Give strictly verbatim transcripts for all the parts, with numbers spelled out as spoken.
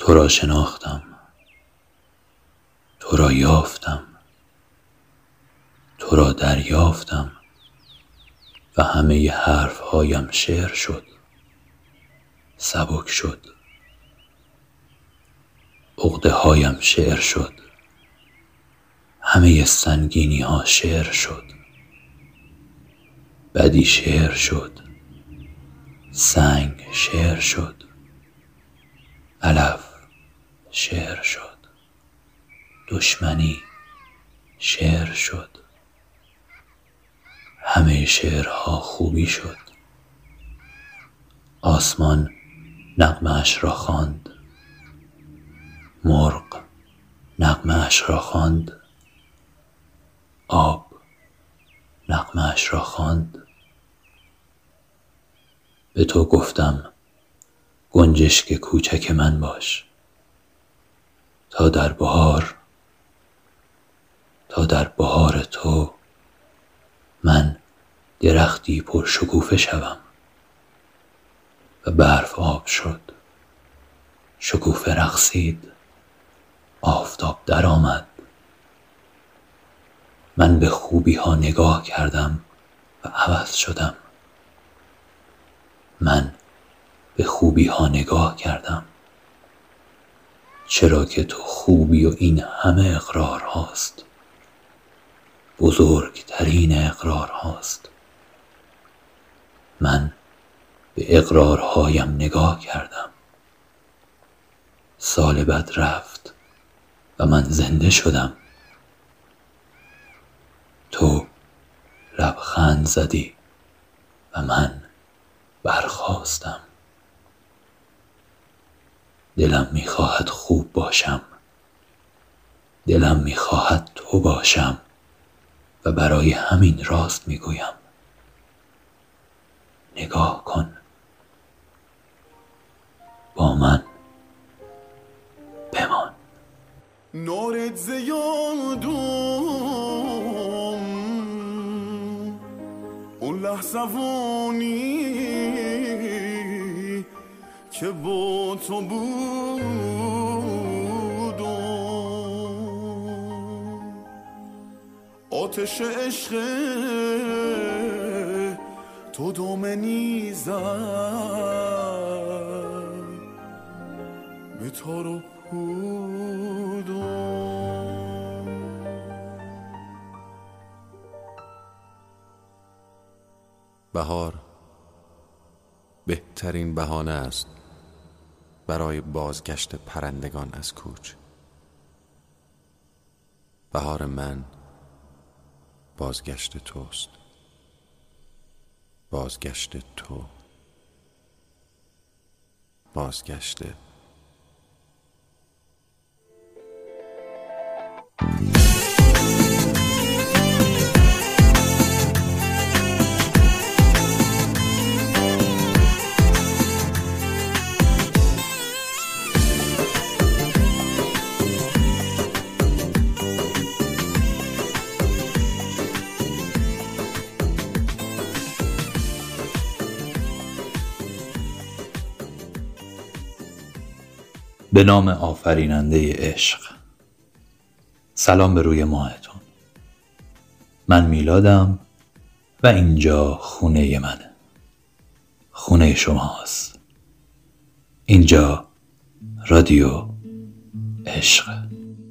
تو را شناختم، تو را یافتم، تو را دریافتم و همه حرفهایم شعر شد، سبک شد. عقده هایم شعر شد، همه سنگینی ها شعر شد. بدی شعر شد، سنگ شعر شد، علف شعر شد، دشمنی شعر شد. همه شعرها خوبی شد. آسمان نغمه اش را خواند، مرغ نغمه اش را خواند، آب نغمه اش را خواند. به تو گفتم گنجشک کوچک من باش، تا در بهار تا در بهار تو من درختی پر شکوفه شوم. و برف آب شد، شکوفه رقصید، آفتاب در آمد. من به خوبی ها نگاه کردم و عوض شدم. من به خوبی ها نگاه کردم، چرا که تو خوبی و این همه اقرار هاست، بزرگترین اقرار هاست. من به اقرارهایم نگاه کردم. سال بعد رفت و من زنده شدم. تو لبخند زدی و من برخاستم. دلم میخواهد خوب باشم، دلم میخواهد تو باشم و برای همین راست میگویم. نگاه کن، با من بمان. نارت زیادم اون لحظوانی که با تو بودم، آتش عشق تو دامنی زد به تار و پودم. بهار بهترین بهانه است برای بازگشت پرندگان از کوچ. بهار من بازگشت توست، بازگشت تو، بازگشت به نام آفریننده عشق. سلام به روی ماهتون. من میلادم و اینجا خونه منه، خونه شماست. اینجا رادیو عشق.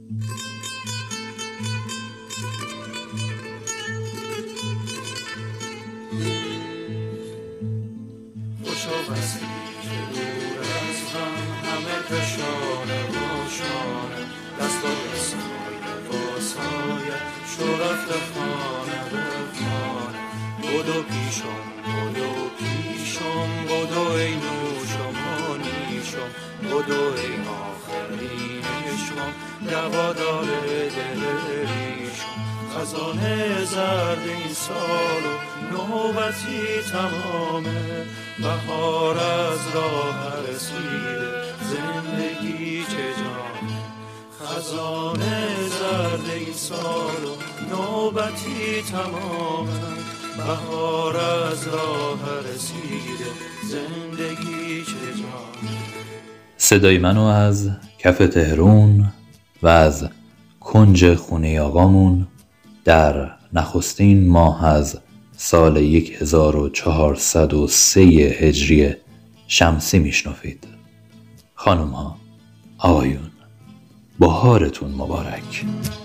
فشانه روشانه دست و سایه و سایه شو رفته خانه به خانه. بدو پیشم بدو پیشم بدو ای نوشم و نیشم، بدو ای آخرینشم دوادار دل ریشم. خزانه زرد این سال و نوبتی تمامه، بهار از راه رسیده زندگی چه جان. خزانه زرد این سال و نوبتی تمامه، بهار از راه رسیده زندگی چه جان. صدای منو از کف تهرون و از کنج خونه آقامون در نخستین ماه از سال هزار و چهارصد و سه هجری شمسی میشنفید. خانم ها، آقایون، بهارتون مبارک.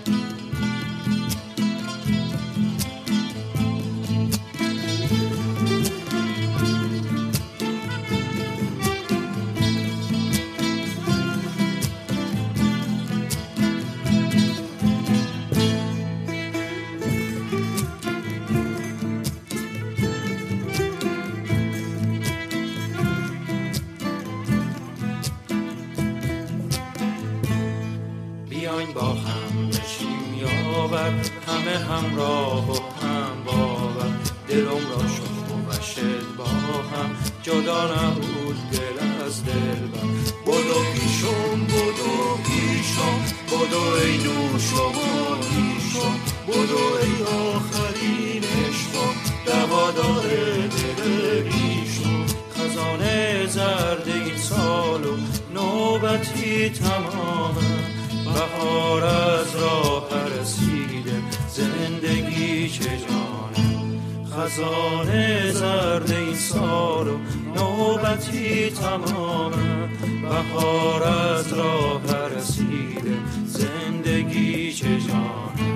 بیاین با هم بشیم یاور، همه همراه و هم باور، دلم را شخ و وشد با هم، جدا نبود دل از دل بر. بدو پیشم بدو پیشم، بدو ای نوشمانیشم، بدو ای آخرین عشقم، دوادار دل بیشم. خزانه زرد این سال و نوبتی تمامه، بهار از راه رسیده زندگی چه جانه. خزانه زرد این سال و نوبتی تمامه، بهار از راه رسیده زندگی چه جانه.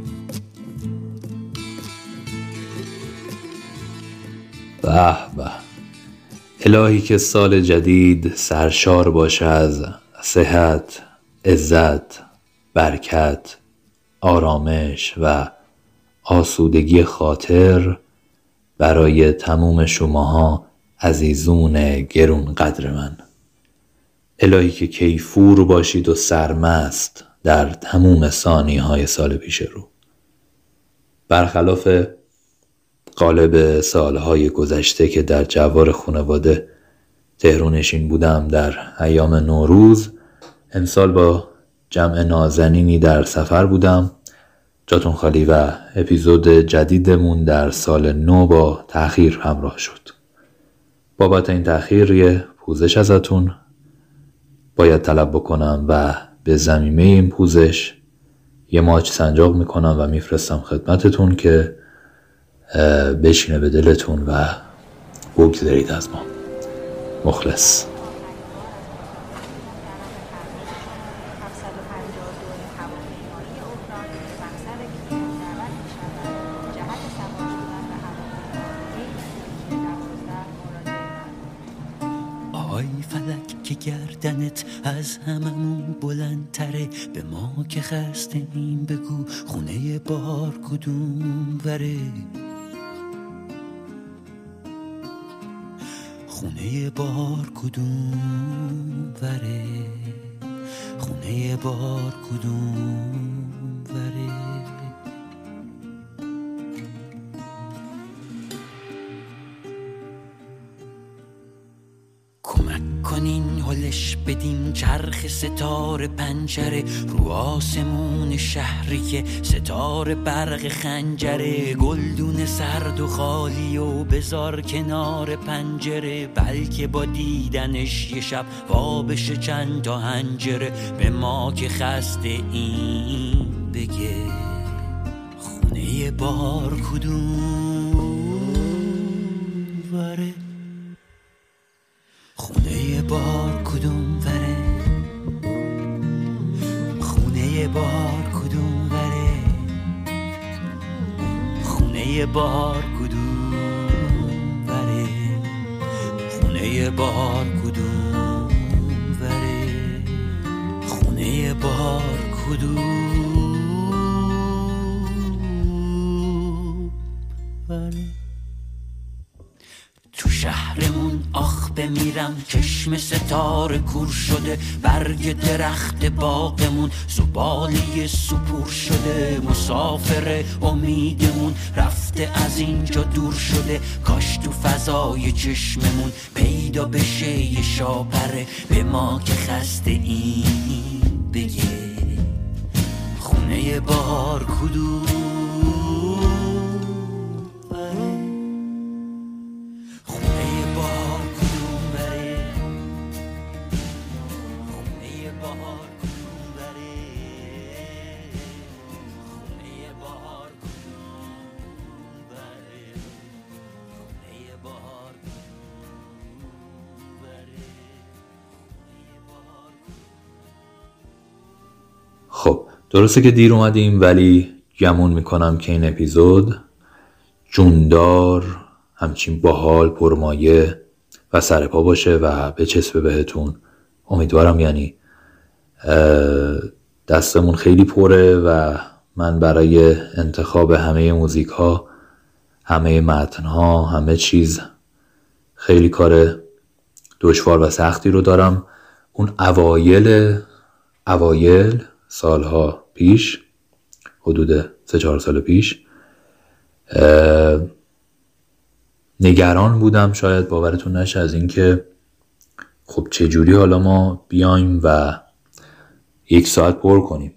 به به، الهی که سال جدید سرشار باشه از صحت، عزت، برکت، آرامش و آسودگی خاطر برای تموم شماها عزیزون گرون قدر من. الهی که کیفور باشید و سرمست در تموم ثانیه های سال پیش رو. برخلاف قالب سالهای گذشته که در جوار خانواده تهرونشین بودم در ایام نوروز، امسال با جمع نازنینی در سفر بودم. جاتون خالی و اپیزود جدیدمون در سال نو با تأخیر همراه شد. بابت این تأخیر یه پوزش ازتون باید طلب بکنم و به ضمیمه این پوزش یه ماچ سنجاق میکنم و میفرستم خدمتتون که بشینه به دلتون و بگذارید از ما. مخلص. آی فلک که گردنت از هممون بلندتره، به ما که خسته این بگو خونه بار کدوم وره. خونه بار کدوم وره، خونه بار کدوم وره. کمک کنین هلش بدیم چرخ ستاره پنجره، رو آسمون شهری که ستاره برق خنجره. گلدون سرد و خالی و بذار کنار پنجره، بلکه با دیدنش یه شب وا بشه چند تا هنجره. به ما که خسته این بگه خونه بار کدوم وره. خونه بار کدوم وره، خونه بار کدوم وره. خونه بار کدوم وره، خونه بار کدوم وره. خونه بار کدوم وره. تو شهرمون آخ بمیرم، چشم ستاره کور شده، برگ درخت باغمون زباله سپور شده. مسافر امیدمون رفته از اینجا دور شده، کاش تو فضای چشممون پیدا بشه یه شاپره. به ما که خسته این بگه خونه بار کدوم وره. خونه بار کدوم وره، خونه بار خب درسته که دیر اومدیم، ولی گمون میکنم که این اپیزود جوندار، همچین باحال، پرمایه و سرپا باشه و بچسبه بهتون. امیدوارم. یعنی دستمون خیلی پره و من برای انتخاب همه موزیک ها، همه متن ها، همه چیز خیلی کار دشوار و سختی رو دارم. اون اوایل اوایل سالها پیش، حدود سه چهار سال پیش، نگران بودم، شاید باورتون نشه، از این که خب چجوری حالا ما بیایم و یک ساعت پر کنیم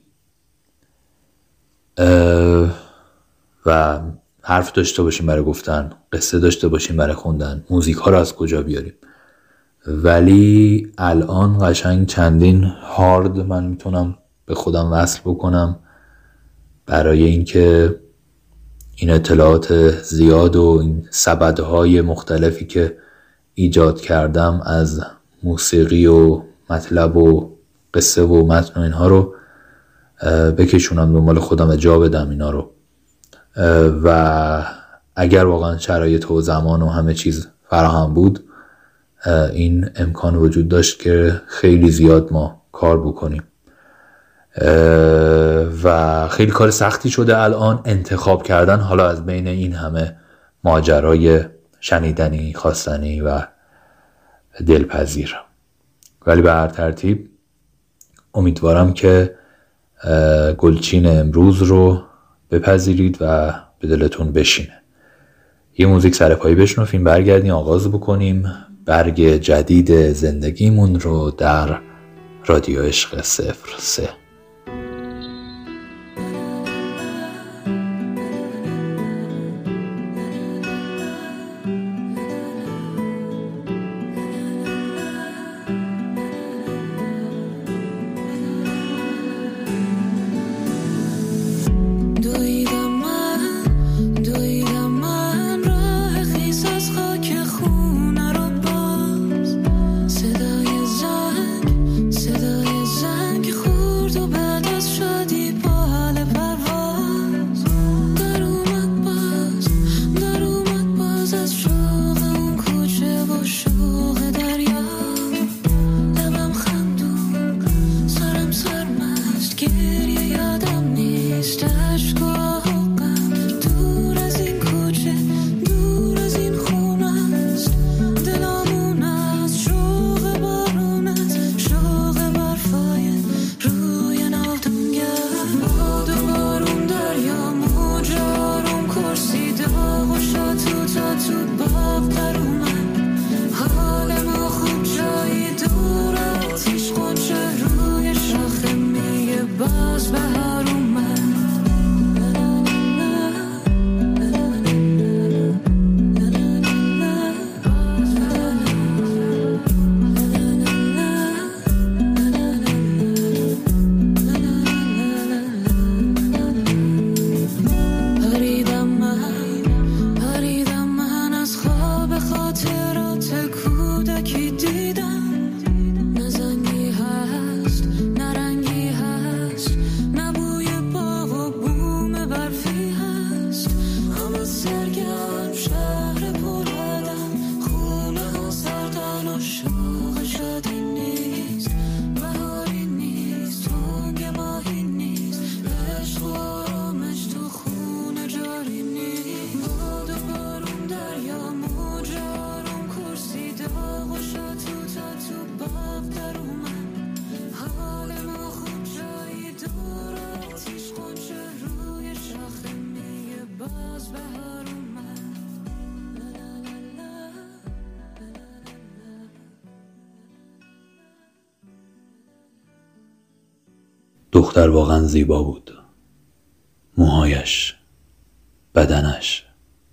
و حرف داشته باشیم برای گفتن، قصه داشته باشیم برای خوندن، موزیک ها رو از کجا بیاریم. ولی الان قشنگ چندین هارد من میتونم به خودم وصل بکنم برای اینکه این اطلاعات زیاد و این سبدهای مختلفی که ایجاد کردم از موسیقی و مطلب و قصه و متن و اینها رو بکشونم دنبال خودم و جا بدم اینا رو. و اگر واقعا شرایط و زمان و همه چیز فراهم بود، این امکان وجود داشت که خیلی زیاد ما کار بکنیم و خیلی کار سختی شده الان انتخاب کردن حالا از بین این همه ماجرای شنیدنی، خواستنی و دلپذیر. ولی به هر ترتیب امیدوارم که گلچین امروز رو بپذیرید و به دلتون بشینه. یه موزیک سرپایی بشنویم، برگردیم آغاز بکنیم برگ جدید زندگیمون رو در رادیو عشق صفر سه. دختر واقعا زیبا بود. موهایش، بدنش،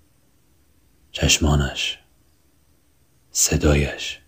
چشمانش، صدایش.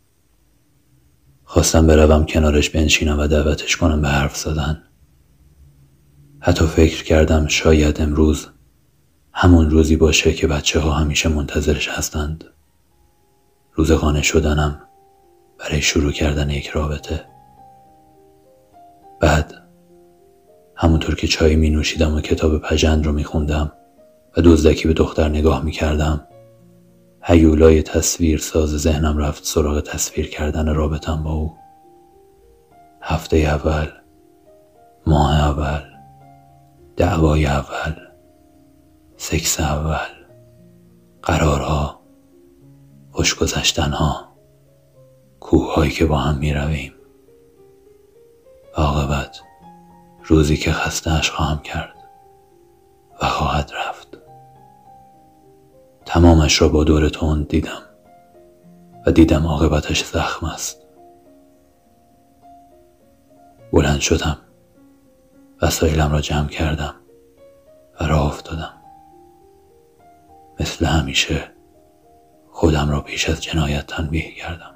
خواستم بروم کنارش بنشینم و دعوتش کنم به حرف زدن. حتی فکر کردم شاید امروز همون روزی باشه که بچه ها همیشه منتظرش هستند. روز قانع شدنم برای شروع کردن یک رابطه. بعد همونطور که چای می نوشیدم و کتاب پژند رو می خوندم و دزدکی به دختر نگاه می کردم، هیولای تصویر ساز ذهنم رفت سراغ تصویر کردن رابطم با او. هفته اول، ماه اول، دعوای اول، سکس اول، قرارها، خوش گذشتنها، کوههایی که با هم می رویم. و عاقبت روزی که خسته‌اش خواهم کرد و خواهد رفت. تمامش را با دور تند دیدم و دیدم عاقبتش زخم است. بلند شدم، وسایلم را جمع کردم و راه افتادم. مثل همیشه خودم را پیش از جنایت تنبیه کردم.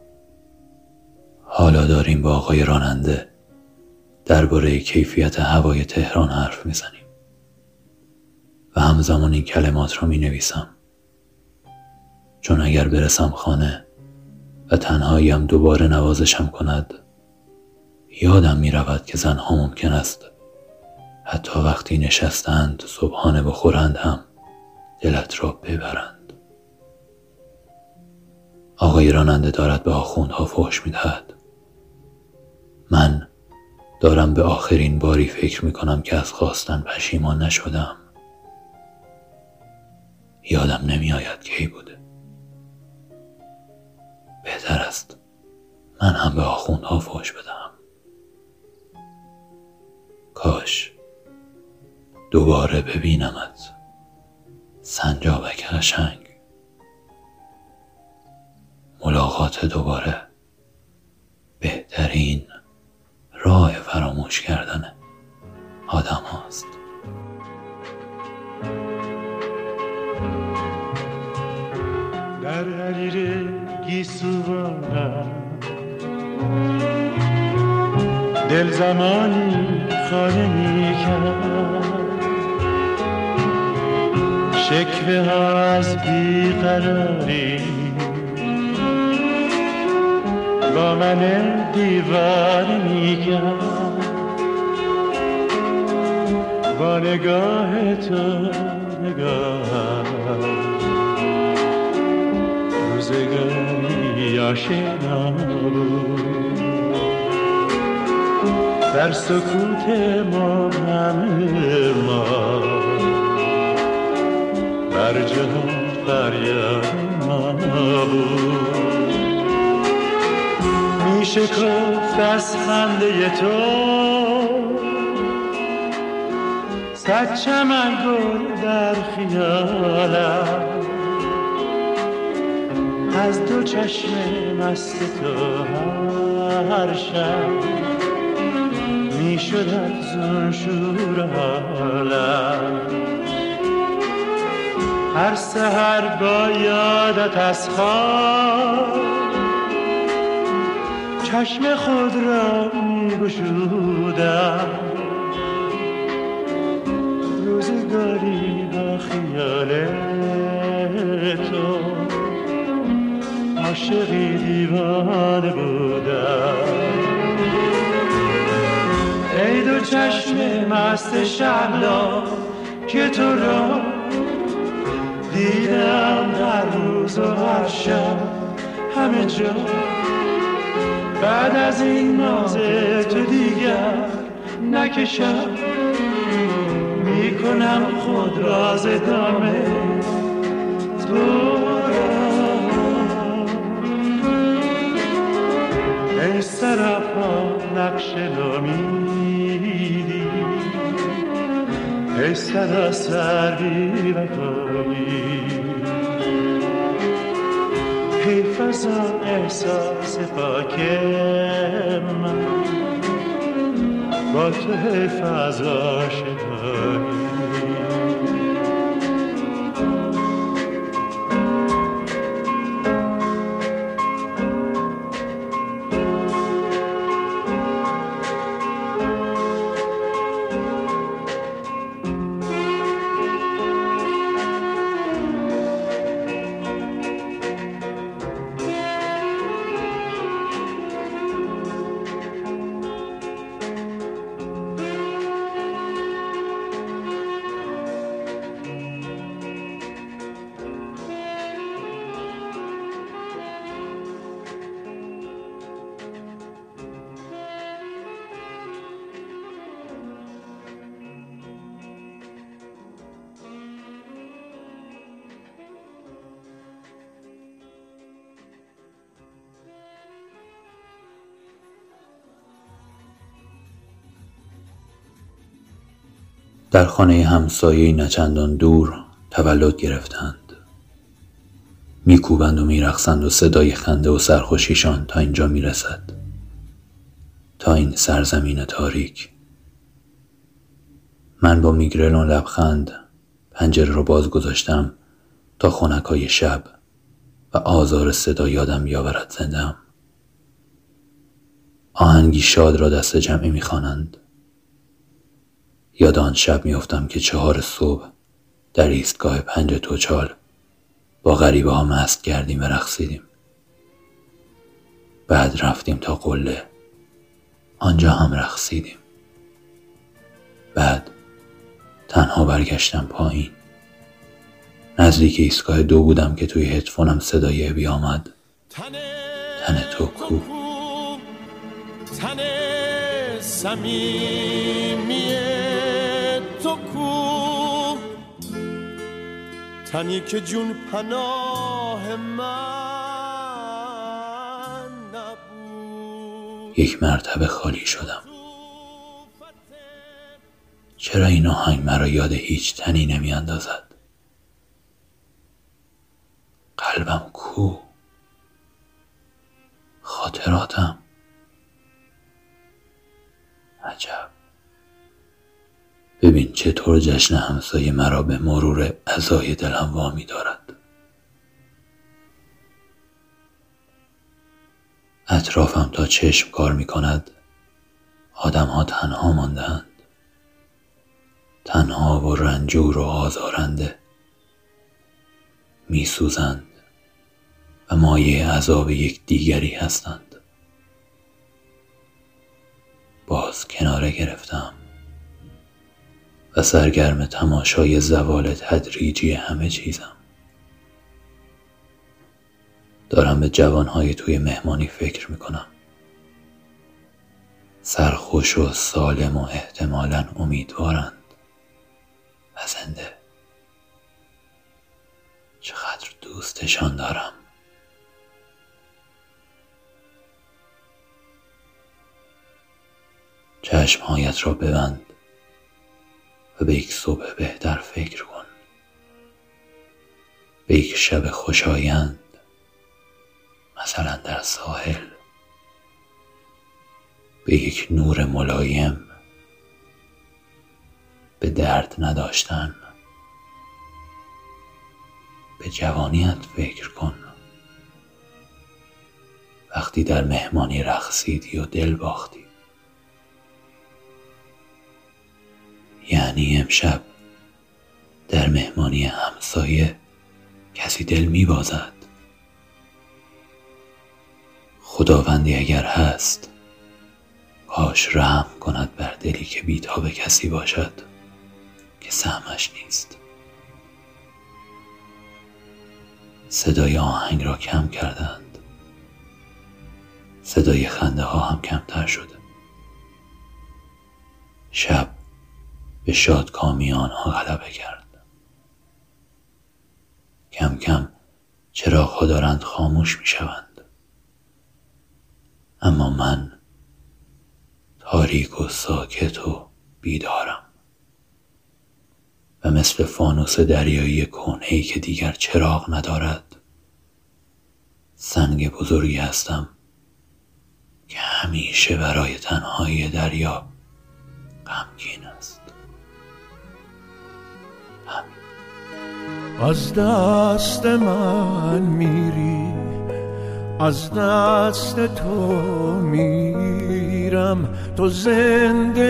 حالا داریم با آقای راننده درباره کیفیت هوای تهران حرف میزنیم و همزمان این کلمات را می نویسم، چون اگر برسم خانه و تنهاییم دوباره نوازشم کند، یادم می رود که زنها ممکن است حتی وقتی نشستند صبحانه بخورند هم دلت را ببرند. آقای راننده دارد به آخوندها فحش می دهد. من دارم به آخرین باری فکر می کنم که از خواستن پشیمان نشدم. یادم نمی آید کی بوده. بهتر است من هم به آخوندها فحش بدهم. کاش دوباره ببینمت، سنجابک قشنگ. ملاقات دوباره بهترین راه فراموش کردن آدم هاست. در علیره گیسوانم دل زمانی خانه می کرد، شکوه ها از بیقراری با من دیوانه می کرد. با نگاه تو نگاه روزگاری آشنا بود، در سکوت مبهم ما بر جهان فریاد ما بود. می شکفت از خنده تو صد چمن گل در خیالم، از دو چشم مست تو هر شب می شد افزون شور حالم. هر سحر با یادت از خواب چشم خود را می گشودم، روزگاری با خیال تو عاشقی دیوانه بودم. ای دو چشم مست شبنم که تو را دیدم هر روز و هر شب همه جا، بعد از این ناز تو دیگر نکشم، میکنم خود راز دامه تو را. ای سراپا نقش نامیدی، ای سراسر بی وفایی، حیف از آن احساس پاک من، با تو حیف از آشنایی. در خانه همسایه‌ای نچندان دور تولد گرفتند. میکوبند و میرقصند و صدای خنده و سرخوشیشان تا اینجا میرسد، تا این سرزمین تاریک. من با میگرن و لبخند پنجره رو باز گذاشتم تا خنکای شب و آزار صدا یادم بیاورد زنده‌ام. آهنگی شاد را دست جمعی میخوانند. یاد آن شب میافتم که چهار صبح در ایستگاه پنج توچال با غریبه ها مست کردیم و رقصیدیم. بعد رفتیم تا قله، آنجا هم رقصیدیم. بعد تنها برگشتم پایین. نزدیک ایستگاه دو بودم که توی هدفونم صدای ابی آمد. تن تو کو؟ تن صمیمی تو کو؟ تنی که جون پناه من نبود. یک مرتبه خالی شدم. چرا این آهنگ مرا یاد هیچ تنی نمی اندازد؟ قلبم کو؟ خاطراتم؟ عجب. ببین چطور جشن همسایه مرا به مرور عزای دلم وامی دارد. اطرافم تا چشم کار می کند آدم ها تنها مانده‌اند، تنها و رنجور و آزارنده، می سوزند و مایه عذاب یک دیگری هستند. باز کناره گرفتم و سرگرم تماشای زوال تدریجی همه چیزم. دارم به جوانهای توی مهمانی فکر میکنم، سرخوش و سالم و احتمالاً امیدوارند و زنده. چقدر دوستشان دارم. چشمهایت را ببند و به یک صبح بهتر فکر کن، به یک شب خوشایند، مثلا در ساحل، به یک نور ملایم، به درد نداشتن. به جوانیت فکر کن، وقتی در مهمانی رقصیدی و دل باختی. یعنی امشب در مهمانی همسایه کسی دل میبازد. خداوندی اگر هست کاش رحم کند بر دلی که بی‌تاب کسی باشد که سهمش نیست. صدای آهنگ را کم کردند، صدای خنده ها هم کمتر شده. شب به شادکامی آنها غلبه کرد. کم کم چراغ‌ها دارند خاموش می شوند، اما من تاریک و ساکت و بیدارم و مثل فانوس دریایی کهنه‌ای که دیگر چراغ ندارد سنگ بزرگی هستم که همیشه برای تنهایی دریا غمگین است. از دست من میری، از دست تو میرم، تو زنده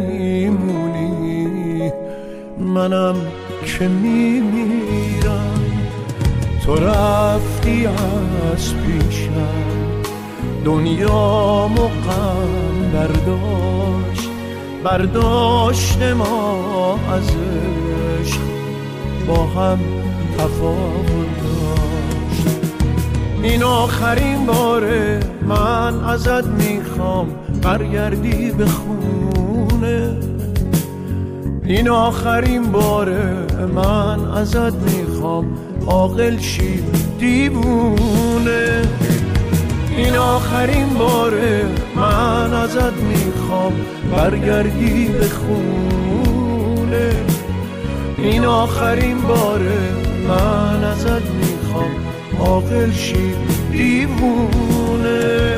میمونی، منم که میمیرم. تو رفتی از پیشم، دنیامو غم برداشت، برداشت ما از عشق با هم تفاوت داشت. این آخرین باره من ازت میخوام برگردی به خونه، این آخرین باره من ازت میخوام عاقل شی دیوونه، این آخرین باره من ازت میخوام برگردی به خونه، این آخرین باره من ازت میخوام عاقل شی دیوونه.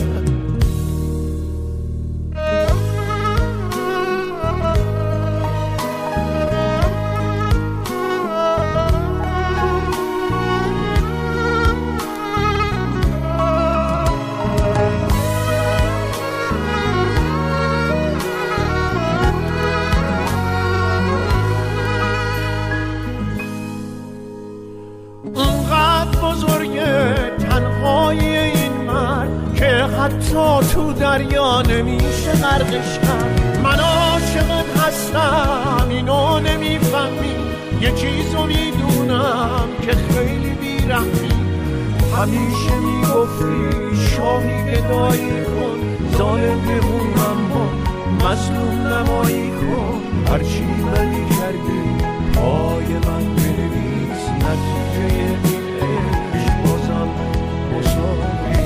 حتی تو دریا نمیشه غرقش کرد. من عاشقت هستم اینو نمیفهمی، یه چیزو میدونم که خیلی بیرحمی. همیشه میگفتی شاهی گدایی کن، ظالم بمون اما مظلوم نمایی کن. هرچی ولی کردی پای من بنویس، نتیجه این عشق بازم مساوی.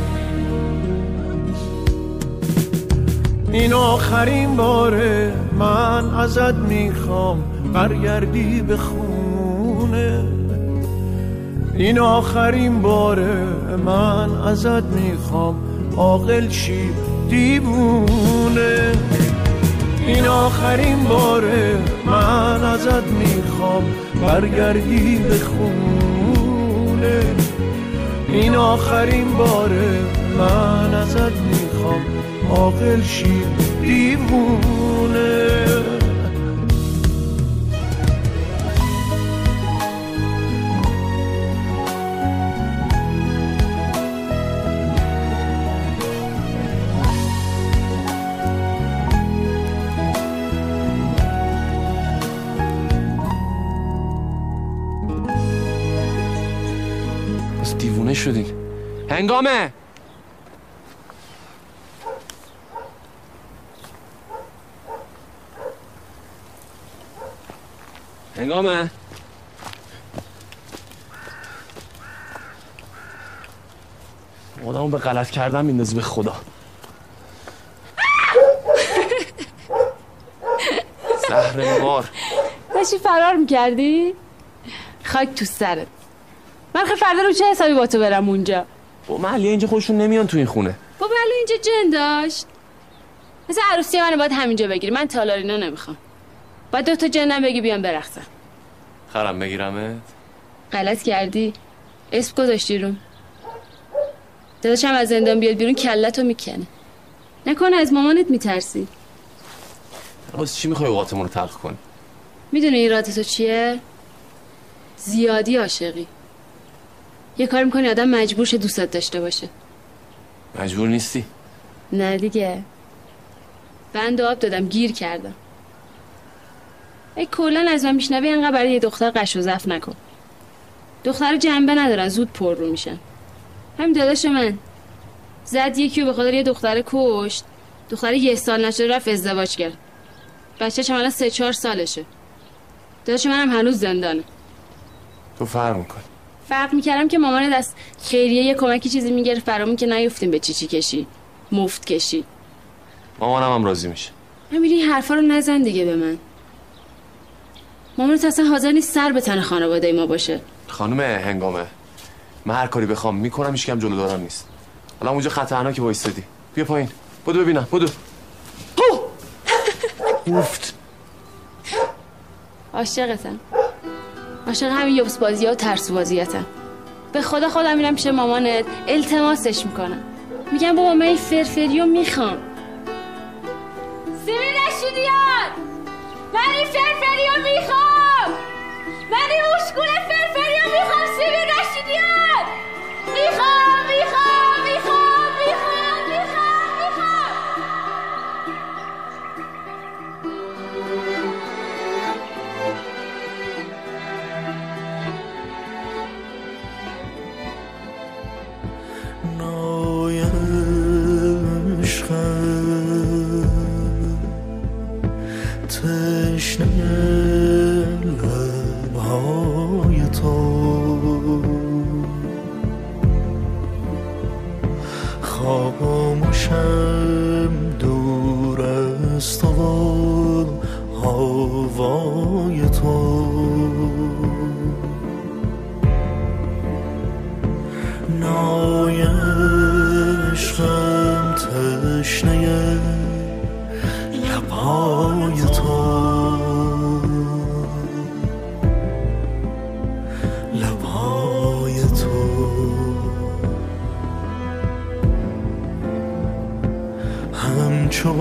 این آخرین باره من ازت میخوام برگردی به خونه. این آخرین باره من ازت میخوام عاقل شی دیوونه. این آخرین باره من ازت میخوام برگردی به خونه. این آخرین باره من ازت میخوام عاقل شی دیوونه. بس دیوونه شدین. هنگامه هنگامه آدمو به غلط کردن میندازی به خدا. زهر مار داشتی فرار میکردی؟ خاک تو سرت. من خیلی فردا رو چه حسابی با تو برم اونجا؟ با محلی اینجا خودشون نمیان تو این خونه. با محلی اینجا جن داشت. مثل عروسی من باید همینجا بگیری. من تالارینا نمیخوام. باید دو تا جنم بگی بیان برقصن. خرم بگیرمت؟ غلط کردی. اسم گذاشتی روم. داداشم از زندان بیاد بیرون کلتو میکنه. نکنه از مامانت میترسی؟ واسه چی میخوای اوقاتمون رو تلخ کنی؟ میدونی ایراد تو چیه؟ زیادی عاشقی. یه کار میکنی آدم مجبور شه دوستت داشته باشه. مجبور نیستی؟ نه دیگه. بند آب دادم گیر کردم. ای کلن از من میشنوی انقدر برای یه دختر قش و ضعف نکن. دختر جنبه ندارن زود پر رو میشن. همین داداش من زد یکیو به خاطر یه دختر کشت. دختر یه سال نشده رفت ازدواج کرد. بچه چه الان سه چهار سالشه. داداش منم هنوز زندانه. تو فرق میکنی. فرق میکردم که مامان دست خیریه یه کمکی چیزی میگرفت برامون که نیفتیم به چی چی کشی مفت کشی. مامانم هم راضی میشه. همین این حرفا رو نزن دیگه به من. مامانت اصلا حاضر نیست سر به تن خانواده ما باشه. خانم هنگامه من هر کاری بخوام میکنم، هیچ کم جلو دارم نیست. حالا اونجا خطرناکه وایسادی. بیا پایین. بدو ببینم. بدو. افت. عاشقتم. عاشق همین یوبس بازی ها و ترسو بازیاتم. به خدا خودم میرم پیش مامانت التماسش میکنم. میگم بابا من این فرفریو میخوام. سیبی رشیدیان من این فرفریو میخوام. من این مشکول فرفریو میخوام. سیبی رشیدیان میخوام میخوام میخوام میخوام میخوام میخوام. تشنه لبهای تو خاموشم دور از تو هوا آوای تو نای عشقم تشنه لبای تو لبای تو همچو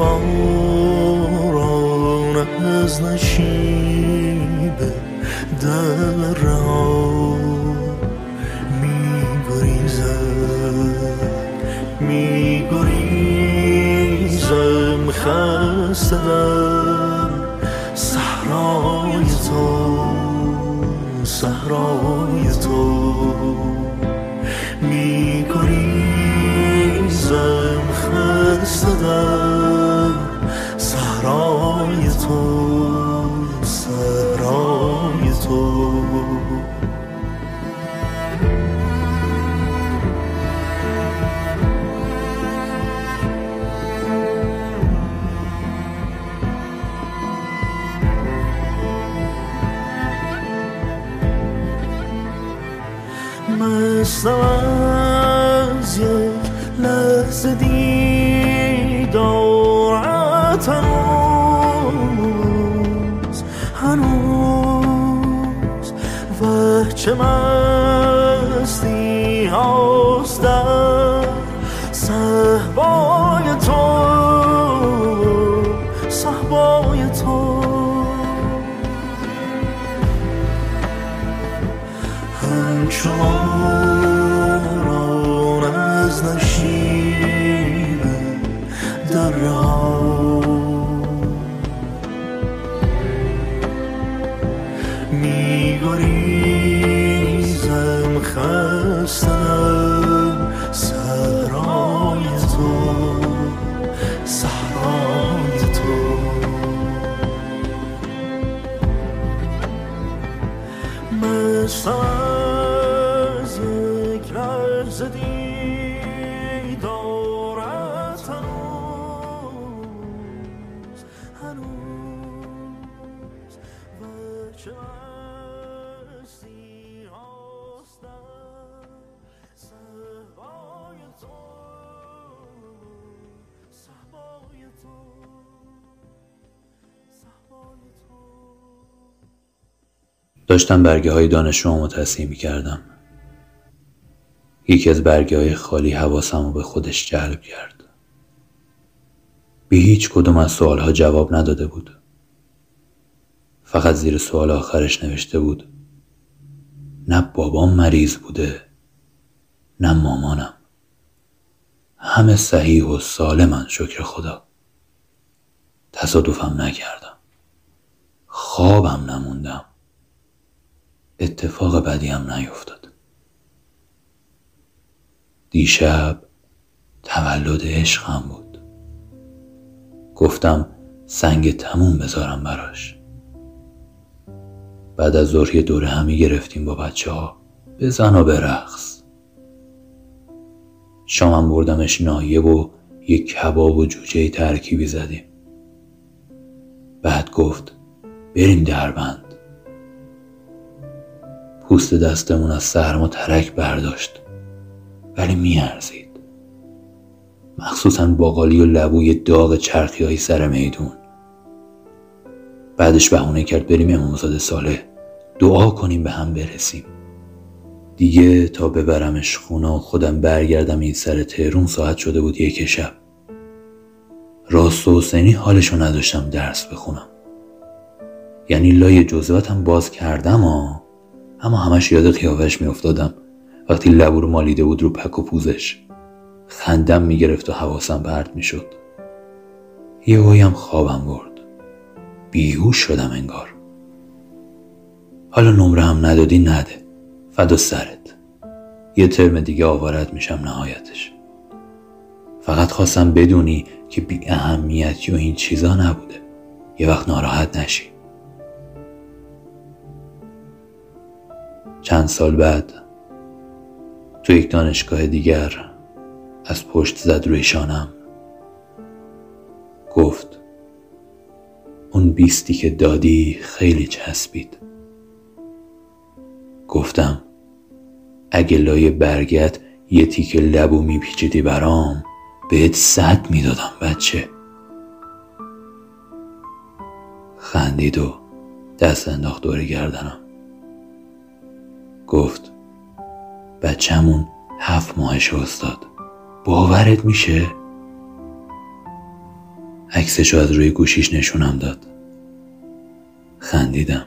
باران از نشیب درها می گریزم می گریزم خسته در صحرای تو صحرای تو می گریزم خسته در صحرای تو صحرای تو مثل از یک لحظه دیدارت هنوز هنوز و چه مستی هاست در صحبای تو صحبای تو همچون از نشیب درها می گریزم خستم صحرای تو صحرای تو مثل از یک لحظه دیدارت هنوز هنوز و چه مستی هاست در صحبای تو صحبای تو صحبای تو. داشتم برگه های دانشجوامو تصحیح می‌کردم. یکی از برگه های خالی حواسمو به خودش جلب کرد. به هیچ کدوم از سوالها جواب نداده بود. فقط زیر سوال آخرش نوشته بود نه بابام مریض بوده نه مامانم، همه صحیح و سالمن شکر خدا. تصادفم نکردم، خوابم نموندم، اتفاق بدی هم نیفتاد. دیشب تولد عشقم بود. گفتم سنگ تموم بذارم براش. بعد از ظهر یه دوره همی گرفتیم با بچه ها، بزن و برقص. شامم بردمش ناحیه و یک کباب و جوجه ترکیبی زدیم. بعد گفت بریم دربند. پوست دستمون از سرما ترک برداشت ولی میارزید، مخصوصا باقالی و لبوی داغ چرخی های سر میدون. بعدش بهونه کرد بریم امامزاده صالح دعا کنیم به هم برسیم. دیگه تا ببرمش خونه و خودم برگردم این سر تهرون ساعت شده بود یک شب. راست و حسینی حالشو نداشتم درس بخونم. یعنی لای جزواتم باز کردم ها. اما همش یاد قیافش می افتادم وقتی لبو رو مالیده بود رو پک و پوزش. خندم می گرفت و حواسم پرت می شد. یه هایم خوابم برد. بیهوش شدم انگار. حالا نمره هم ندادی نده، فدا سرت. یه ترم دیگه آوارت میشم نهایتش. فقط خواستم بدونی که بی اهمیتی و این چیزا نبوده، یه وقت ناراحت نشی. چند سال بعد تو یک دانشگاه دیگر از پشت زد روی شانم. گفت اون بیستی که دادی خیلی چسبید. گفتم اگه لای برگت یه تیکه لبو میپیچیدی برام بهت صد میدادم بچه. خندید و دست انداخت دور گردنم. گفت بچه‌مون هفت ماهش استاد، باورت میشه؟ عکسشو از روی گوشیش نشونم داد. خندیدم.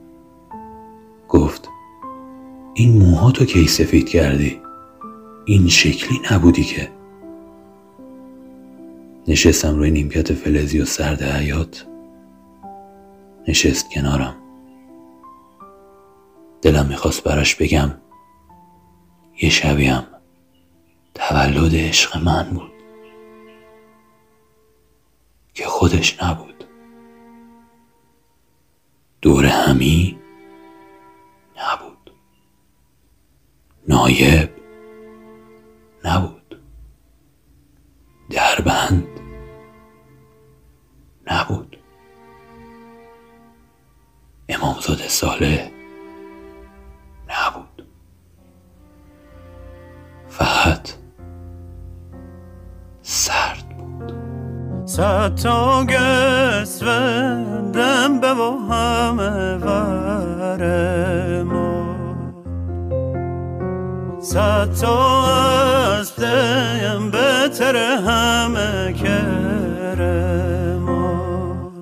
گفت این موهاتو کی سفید کردی؟ این شکلی نبودی که. نشستم روی نیمکت فلزی و سرد حیاط. نشست کنارم. دلم میخواست براش بگم یه شبیم تولد عشق من بود که خودش نبود. دور همی نبود، نایب نبود، دربند نبود، امامزاده صالح نبود، فقط سرد بود. صد تا گسوندم به و همه ور ما، صد تا از دیم بهتر همه کرما،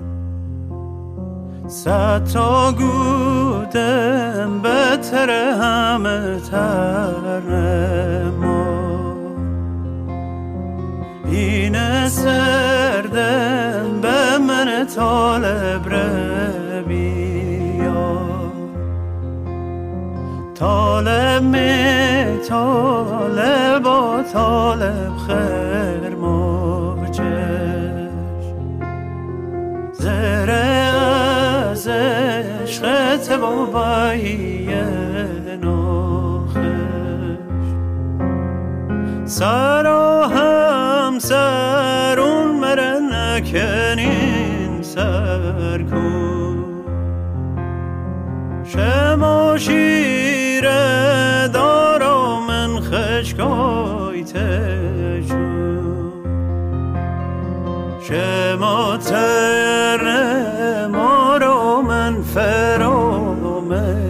صد تا گودم بهتر همه ترما، این سردم به من طالب ربیا، طالب می طالب و طالب خیر موجش، زره از عشقت و بایی ناخش، سرا هم سرون مره نکنین سر کن، شما شیره دارا من خشکای تشون، شما تره ما رو من فرامگو،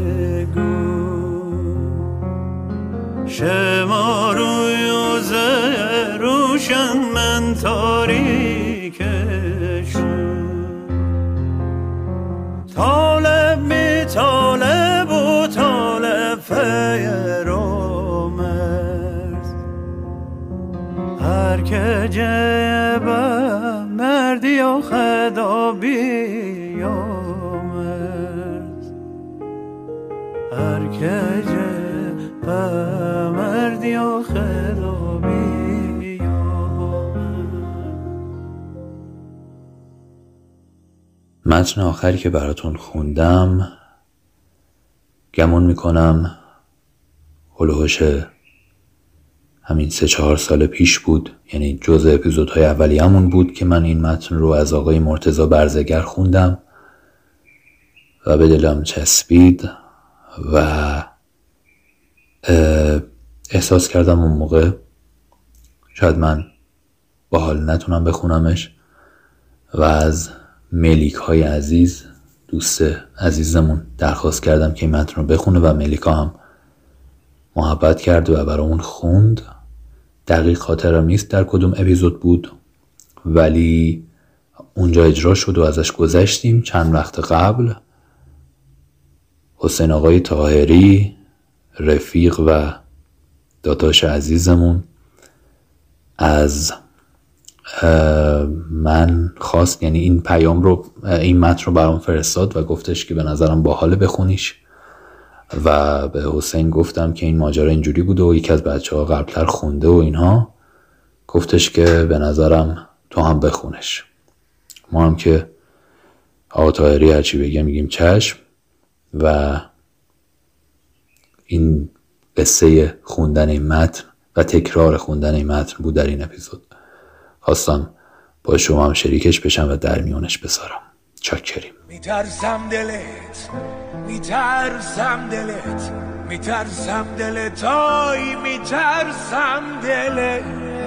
شما روی و زروشن من تاریکشون، طالب می طالب و طالب فیرومرز، هر که جبه مردی و خدا بیامرز، هر که جبه مردی و خدا بیامرز. متن آخری که براتون خوندم گمون میکنم هلوهوش همین سه چهار سال پیش بود، یعنی جزء اپیزودهای اولیه‌مون بود که من این متن رو از آقای مرتضی برزگر خوندم و به دلم چسبید و احساس کردم اون موقع شاید من با حال نتونم بخونمش و از ملیکای عزیز، دوست عزیزمون، درخواست کردم که این متن رو بخونه و ملیکا هم محبت کرد و برامون خوند. دقیق خاطرم نیست در کدوم اپیزود بود ولی اونجا اجرا شد و ازش گذشتیم. چند وقت قبل حسین آقای طاهری، رفیق و داداش عزیزمون، از من خواست، یعنی این پیام رو، این متن رو برام فرستاد و گفتش که به نظرم باحاله بخونیش و به حسین گفتم که این ماجرا اینجوری بوده و یکی از بچه ها قبلتر خونده و اینها، گفتش که به نظرم تو هم بخونش. ما هم که آقا طاهری هرچی بگه میگیم چشم و این قصه خوندن این متن و تکرار خوندن این متن بود در این اپیزود. خواستم با شما هم شریکش بشم و در میونش بذارم. چاکریم. میترسم دلت میترسم دلت میترسم دلت آی میترسم دلت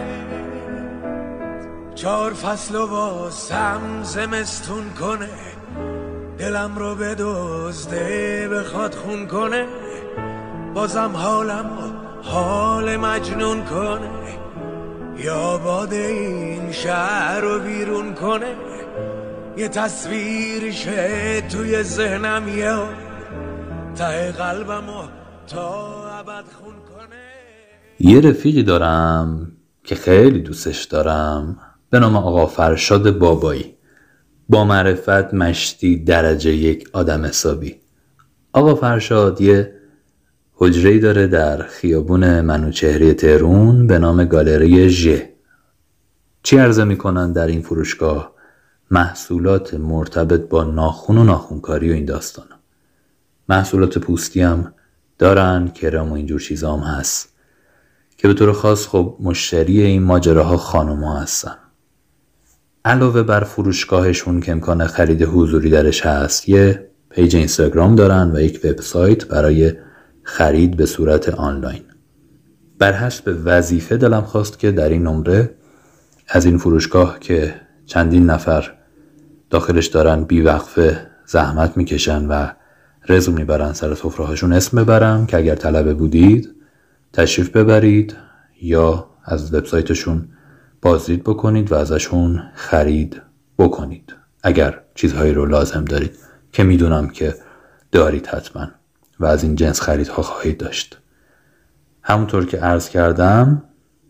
چهار فصل و واسم زمستون کنه دلم رو بدزده بخواد خون کنه بازم حالم حال مجنون کنه یا باد این شهر رو بیرون کنه یه تصویرشه توی ذهنم یه ته قلبمو تا ابد خون کنه. یه رفیقی دارم که خیلی دوستش دارم به نام آقا فرشاد بابایی، با معرفت مشتی درجه یک آدم حسابی. آقا فرشاد یه حجره‌ای داره در خیابون منوچهری تهران به نام گالری ژ. چی عرضه میکنن در این فروشگاه؟ محصولات مرتبط با ناخن و ناخنکاری و این داستان. محصولات پوستی هم دارن، کرم و اینجور چیزا هم هست که به طور خاص خب مشتری این ماجراها خانم ها هستن. علاوه بر فروشگاهشون که امکان خرید حضوری درش هست، یه پیج اینستاگرام دارن و یک وبسایت برای خرید به صورت آنلاین. بر حسب وظیفه دلم خواست که در این نمره از این فروشگاه که چندین نفر داخلش دارن بی وقفه زحمت میکشن و رزق میبرن سر سفره‌هاشون اسم ببرم که اگر طلبه بودید تشریف ببرید یا از وبسایتشون بازدید بکنید و ازشون خرید بکنید اگر چیزهایی رو لازم دارید که میدونم که دارید حتما و از این جنس خریدها خواهید داشت. همونطور که عرض کردم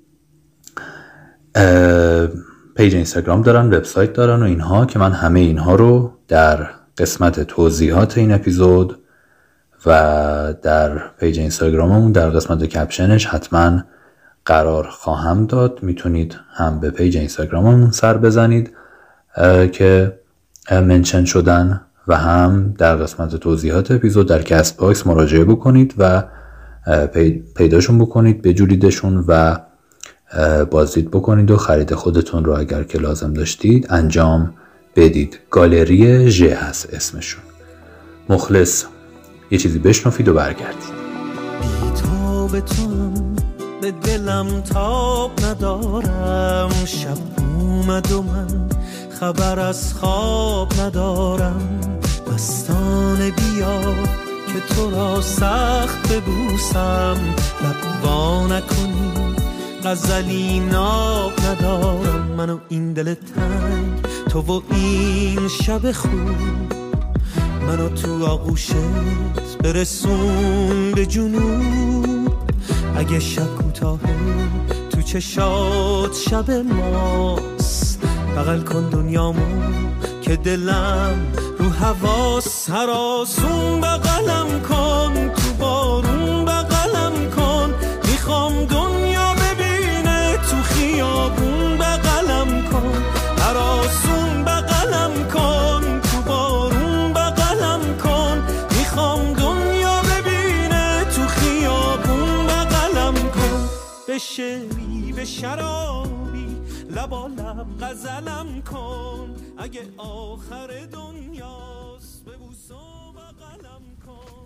پیج اینستاگرام دارن، وبسایت دارن و اینها که من همه اینها رو در قسمت توضیحات این اپیزود و در پیج اینستاگراممون در قسمت کپشنش حتما قرار خواهم داد. میتونید هم به پیج اینستاگراممون سر بزنید که منشن شدن و هم در قسمت توضیحات اپیزود در کست باکس مراجعه بکنید و پیداشون بکنید، بجوریدشون و بازدید بکنید و خرید خودتون رو اگر که لازم داشتید انجام بدید. گالری ژ هست اسمشون. مخلص. یه چیزی بشنفید و برگردید. بیتاب تو به دلم تاب ندارم، شب اومد و من خبر از خواب ندارم. مستانه بیا که تو را سخت ببوسم، لب وا نکنی غزلی ناب ندارم. من و این دل تنگ، تو و این شب خوب، منو تو آغوشت برسون به جنوب. اگه شب کوتاهه تو چشات شب ماست، بغل کن دنیامو که دلم رو حواس. هر آسون بغلم کن، تو بارون بغلم کن. میخوام دنیا ببینه تو خیابون بغلم کن. هر آسون بغلم کن، تو بارون بغلم کن. میخوام دنیا ببینه تو خیابون بغلم کن. به شعری به شرابی لبا لب غزلم کن. اگه آخر دنیاست ببوس و بغلم کن.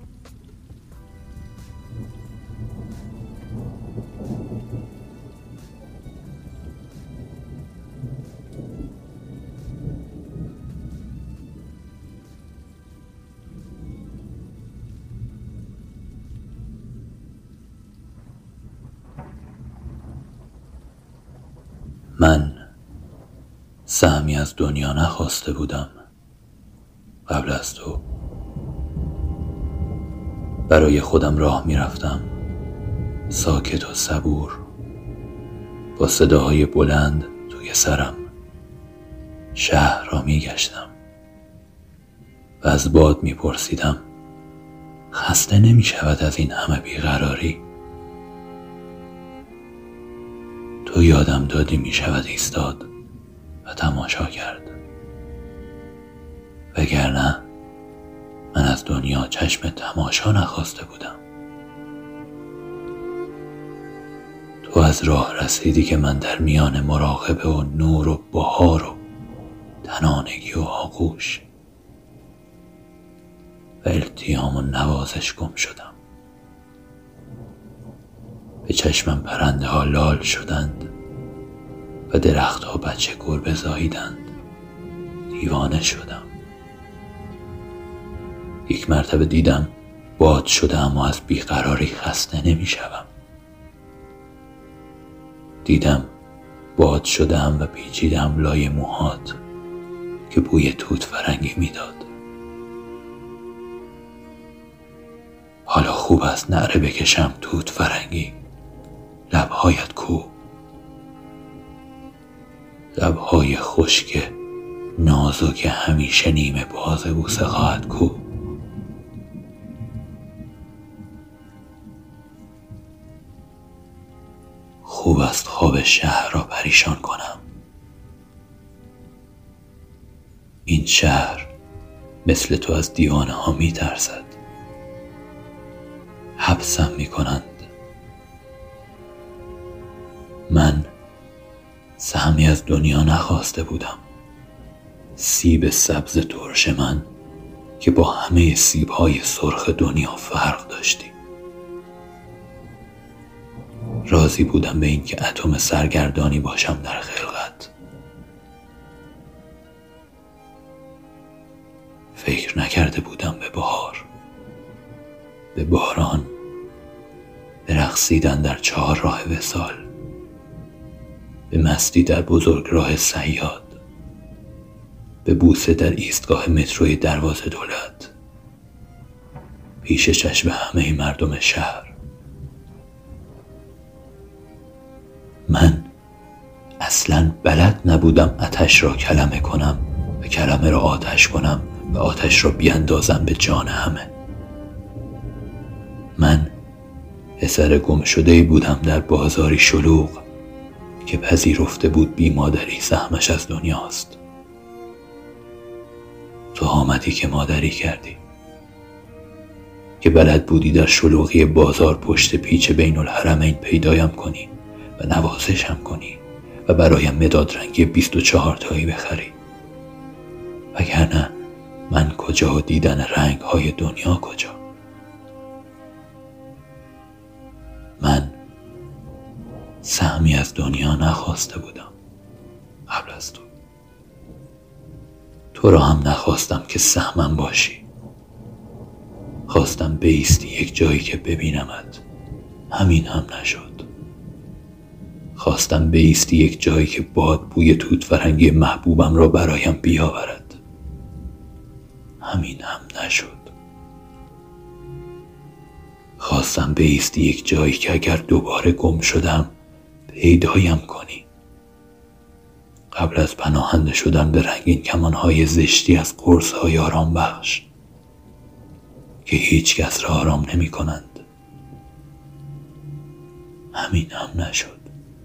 من سهمی از دنیا نخواسته بودم قبل از تو. برای خودم راه میرفتم ساکت و صبور، با صداهای بلند توی سرم شهر را میگشتم و از باد میپرسیدم خسته نمیشود از این همه بیقراری؟ تو یادم دادی میشود ایستاد و تماشا کرد، وگرنه من از دنیا چشم تماشا نخواسته بودم. تو از راه رسیدی که من در میان مراقبه و نور و بهار و تنانگی و آغوش و التیام و نوازش گم شدم. به چشمم پرنده ها لال شدند و درخت ها بچه گربه زاییدند. دیوانه شدم. یک مرتبه دیدم باد شده اما از بیقراری خسته نمی شدم. دیدم باد شدم و پیچیدم لای موهات که بوی توت فرنگی میداد. حالا خوب است نعره بکشم توت فرنگی. لبهایت کو؟ لبهای خشک نازک همیشه نیمه باز بوسه خواهد کو؟ خوب است خواب شهر را پریشان کنم. این شهر مثل تو از دیوانه ها می ترسد. حبسم می کنند. من سهمی از دنیا نخواسته بودم. سیب سبز ترش من که با همه سیب‌های سرخ دنیا فرق داشتی. راضی بودم به این که اتم سرگردانی باشم در خلقت. فکر نکرده بودم به بهار، به باران، به رقصیدن در چهار راه وصال، به مستی در بزرگراه صیاد، به بوسه در ایستگاه متروی دروازه دولت، پیش چشم همه مردم شهر. من اصلاً بلد نبودم آتش را کلمه کنم و کلمه را آتش کنم و آتش را بیاندازم به جان همه. من پسر گم شده‌ای بودم در بازاری شلوغ که پذیرفته بود بی مادری سهمش از دنیاست. تو آمدی که مادری کردی، که بلد بودی در شلوغی بازار پشت پیچ بین الحرمین پیدایم کنی و نوازشم کنی و برایم مداد رنگی بیست و چهار تایی بخری. وگرنه من کجا و دیدن رنگ های دنیا کجا؟ من سهمی از دنیا نخواسته بودم قبل از تو. تو را هم نخواستم که سهمم باشی. خواستم بایستی یک جایی که ببینمت. همین هم نشد. خواستم بایستی یک جایی که باد بوی توت فرنگی محبوبم را برایم بیاورد. همین هم نشد. خواستم بایستی یک جایی که اگر دوباره گم شدم پیدایم کنی. قبل از پناهنده شدن به رنگین کمانهای زشتی از قرصهای آرام بخش که هیچ کس را آرام نمی کنند. همین هم نشد.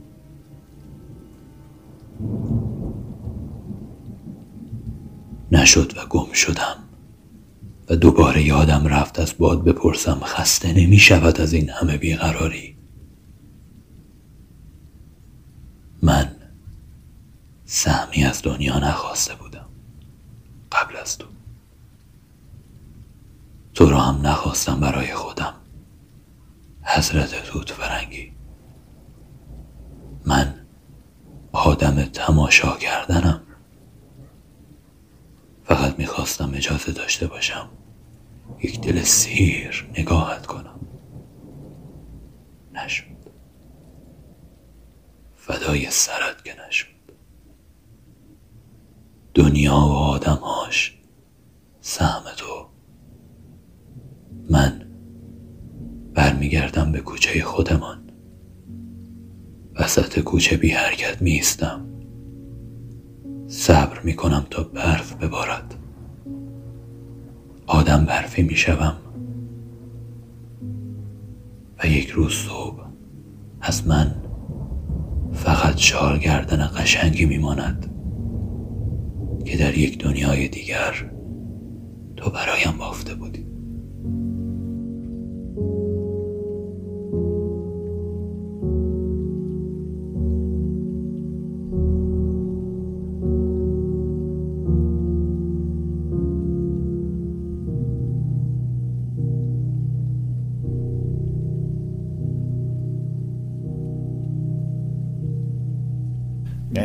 نشد و گم شدم و دوباره یادم رفت از باد بپرسم خسته نمی شود از این همه بیقراری. من سهمی از دنیا نخواسته بودم قبل از تو. تو را هم نخواستم برای خودم. حضرت توت فرنگی، من آدم تماشا کردنم. فقط میخواستم اجازه داشته باشم یک دل سیر نگاهت کنم. نشد. فدای سرت که نشد. دنیا و آدمهاش سهم تو. من برمیگردم به کوچه خودمان. وسط کوچه بی حرکت می ایستم. صبر می کنم تا برف ببارد. آدم برفی می شوم و یک روز صبح از من فقط شال گردن قشنگی می ماند که در یک دنیای دیگر تو برایم بافته بودی.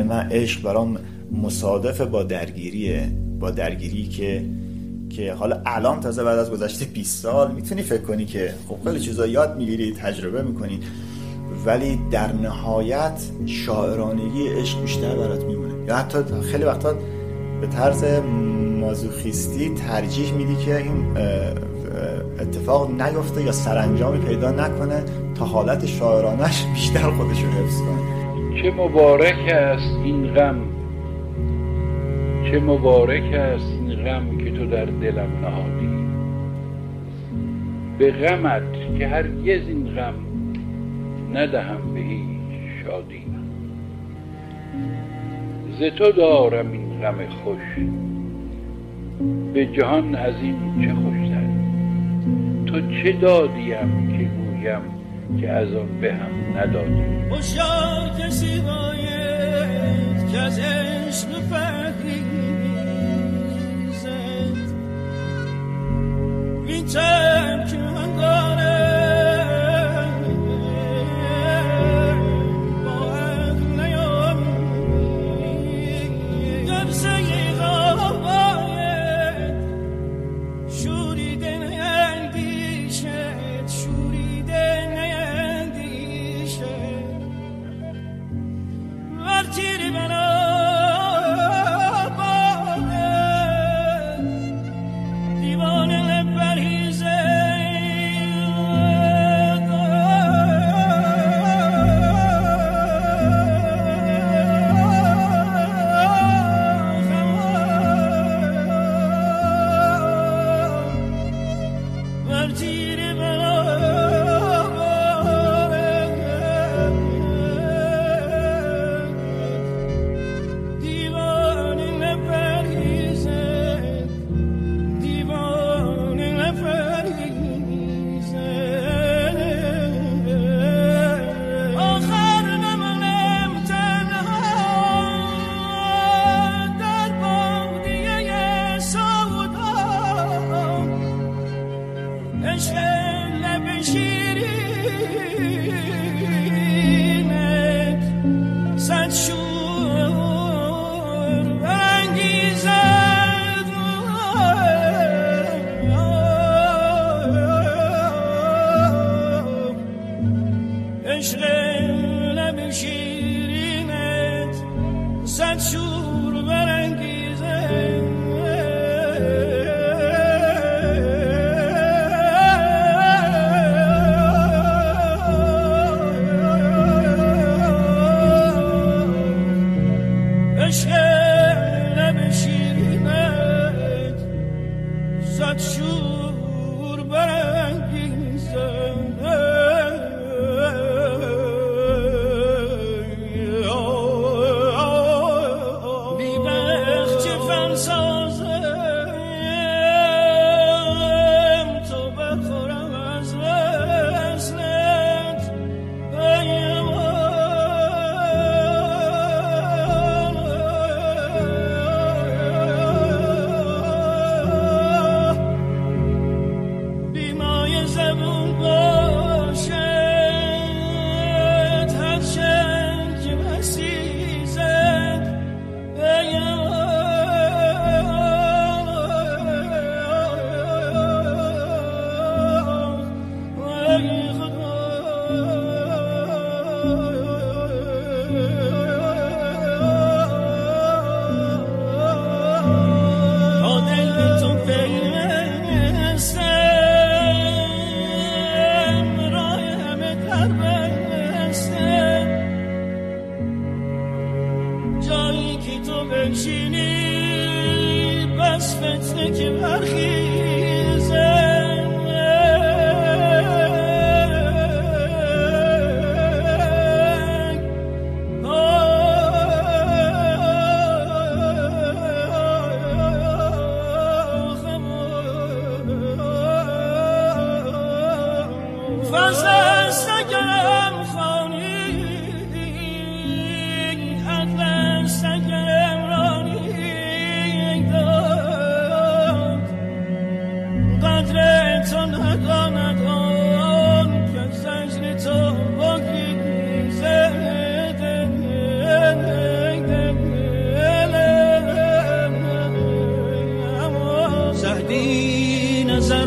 من عشق برام مصادف با درگیریه، با درگیری که که حالا الان تازه بعد از گذشته بیست سال میتونی فکر کنی که خب خیلی چیزا یاد میگیری، تجربه میکنی، ولی در نهایت شاعرانگی عشق بیشتر برات میمونه. یا حتی خیلی وقتا به طرز مازوخیستی ترجیح میدی که این اتفاق نیفته یا سرانجامی پیدا نکنه تا حالت شاعرانش بیشتر خودشو حفظ کنه. چه مبارک است این غم، چه مبارک است این غم که تو در دلم نهادی. به غمت که هرگز این غم ندهم به هیچ شادی. ز تو دارم این غم خوش، به جهان از این چه خوشتر. تو چه دادیم که گویم که از آن به هم ندادی. خوشا کسی باید که از عشق فریزد، این تن که من دارم با عقل نیامی. گرزه غم باید شوریده نیندیشد، شوریده نیندیشد. ور تیری بنا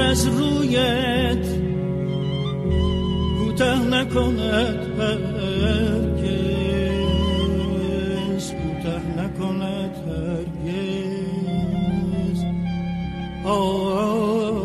از رویت کوتاه نکند هرگز، کوتاه نکند هرگز. آه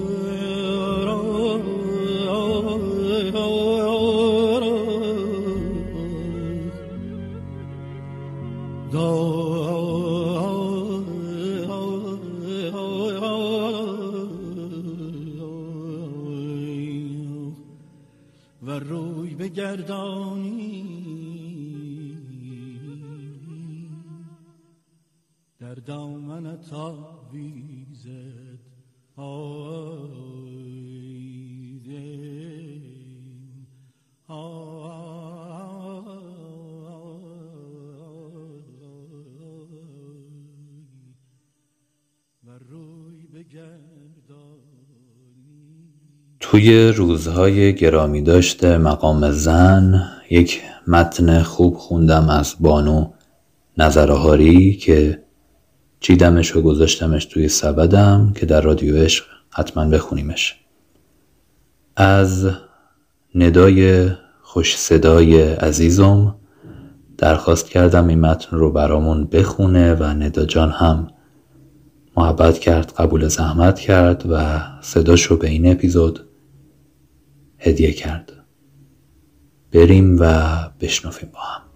و روی بگردانی در دامنت آویزد توی روزهای گرامی داشته مقام زن یک متن خوب خوندم از بانو نظرهاری که چیدمش و گذاشتمش توی سبدم که در رادیو عشق حتما بخونیمش. از ندای خوش صدای عزیزم درخواست کردم این متن رو برامون بخونه و ندا جان هم محبت کرد، قبول زحمت کرد و صداشو به این اپیزود هدیه کرد. بریم و بشنویم با هم.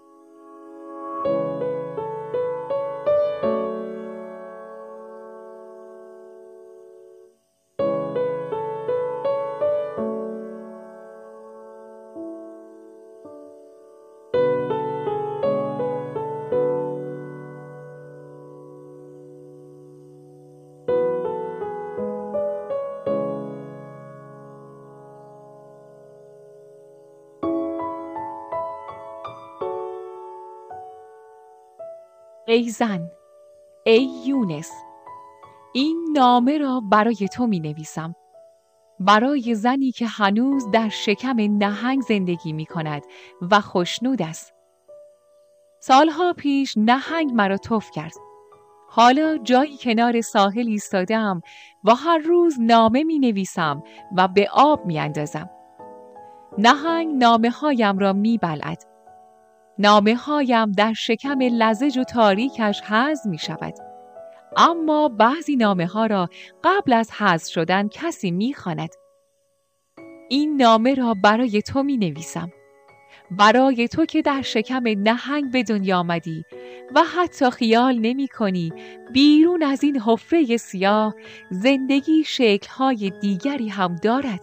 ای زن، ای یونس، این نامه را برای تو می نویسم. برای زنی که هنوز در شکم نهنگ زندگی می کند و خوشنود است. سالها پیش نهنگ مرا تف کرد. حالا جایی کنار ساحل ایستادم و هر روز نامه می نویسم و به آب می اندازم. نهنگ نامه هایم را می بلعد. نامه هایم در شکم لزج و تاریکش هضم می شود. اما بعضی نامه ها را قبل از هضم شدن کسی می خواند. این نامه را برای تو می نویسم. برای تو که در شکم نهنگ به دنیا آمدی و حتی خیال نمی کنی بیرون از این حفره سیاه زندگی شکل‌های دیگری هم دارد.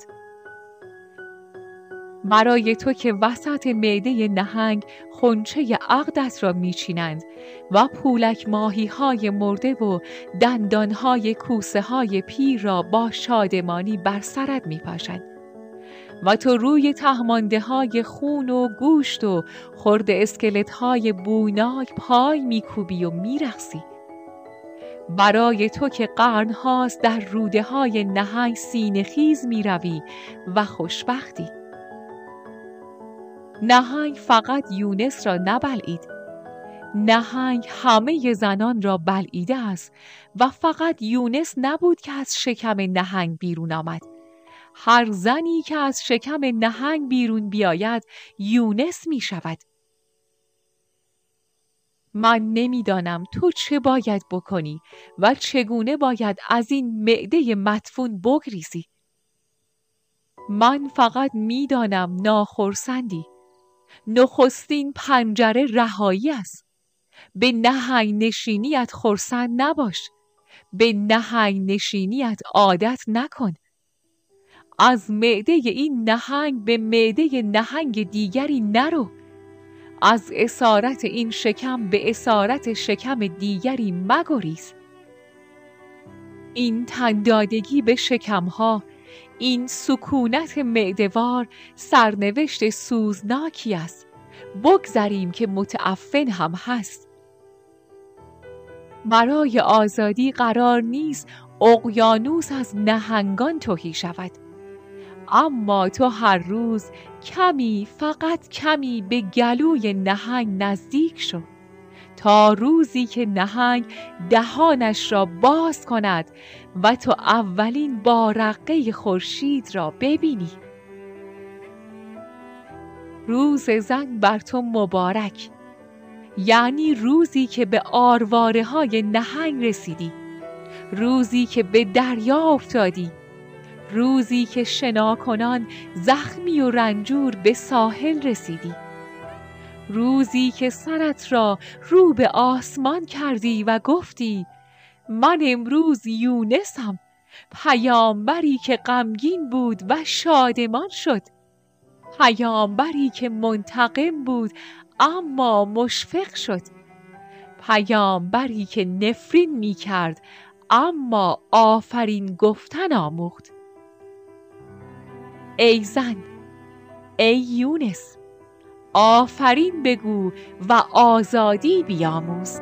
برای تو که وسط معده نهنگ خنچه عقدت را میچینند و پولک ماهی های مرده و دندان های کوسه های پیر را با شادمانی بر سرت میپاشند و تو روی تهمانده های خون و گوشت و خرد اسکلت های بویناک پای میکوبی و میرقصی. برای تو که قرن هاست در روده های نهنگ سینه خیز میروی و خوشبختی. نهنگ فقط یونس را نبلعید. نهنگ همه زنان را بلعیده است و فقط یونس نبود که از شکم نهنگ بیرون آمد. هر زنی که از شکم نهنگ بیرون بیاید یونس می شود. من نمیدانم تو چه باید بکنی و چگونه باید از این معده مدفون بگریزی. من فقط میدانم ناخرسندی. نخستین پنجره رهایی است. به نهنگ نشینیت خرسند نباش. به نهنگ نشینیت عادت نکن. از معده این نهنگ به معده نهنگ دیگری نرو. از اسارت این شکم به اسارت شکم دیگری مگریز. این تندادگی به شکمها، این سکونت معده‌وار سرنوشت سوزناکی است. بگذاریم که متعفن هم هست. برای آزادی قرار نیست اقیانوس از نهنگان تهی شود. اما تو هر روز کمی، فقط کمی به گلوی نهنگ نزدیک شو تا روزی که نهنگ دهانش را باز کند و تو اولین بارقه خورشید را ببینی. روز زن بر تو مبارک، یعنی روزی که به آرواره های نهنگ رسیدی، روزی که به دریا افتادی، روزی که شناکنان زخمی و رنجور به ساحل رسیدی، روزی که سرت را رو به آسمان کردی و گفتی من امروز یونسم، پیامبری که غمگین بود و شادمان شد، پیامبری که منتقم بود اما مشفق شد، پیامبری که نفرین می کرد اما آفرین گفتن آموخت. ای زن، ای یونس، آفرین بگو و آزادی بیاموز.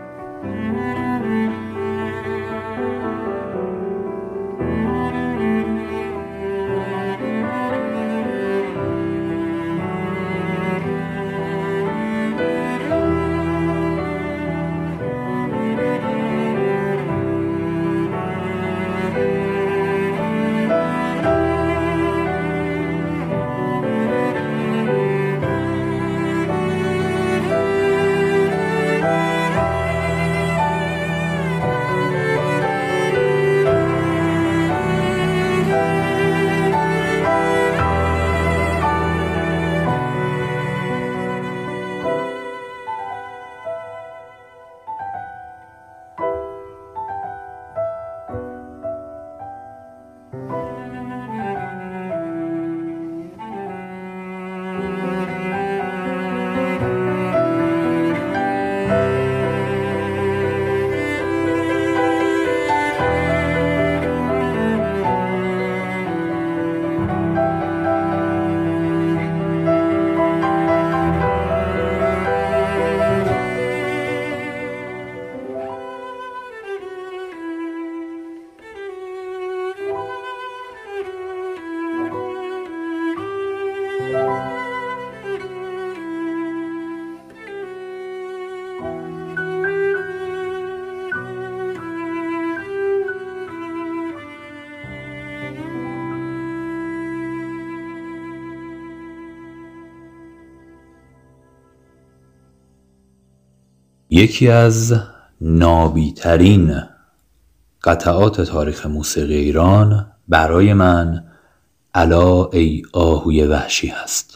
یکی از نابی‌ترین قطعات تاریخ موسیقی ایران برای من الا ای آهوی وحشی هست.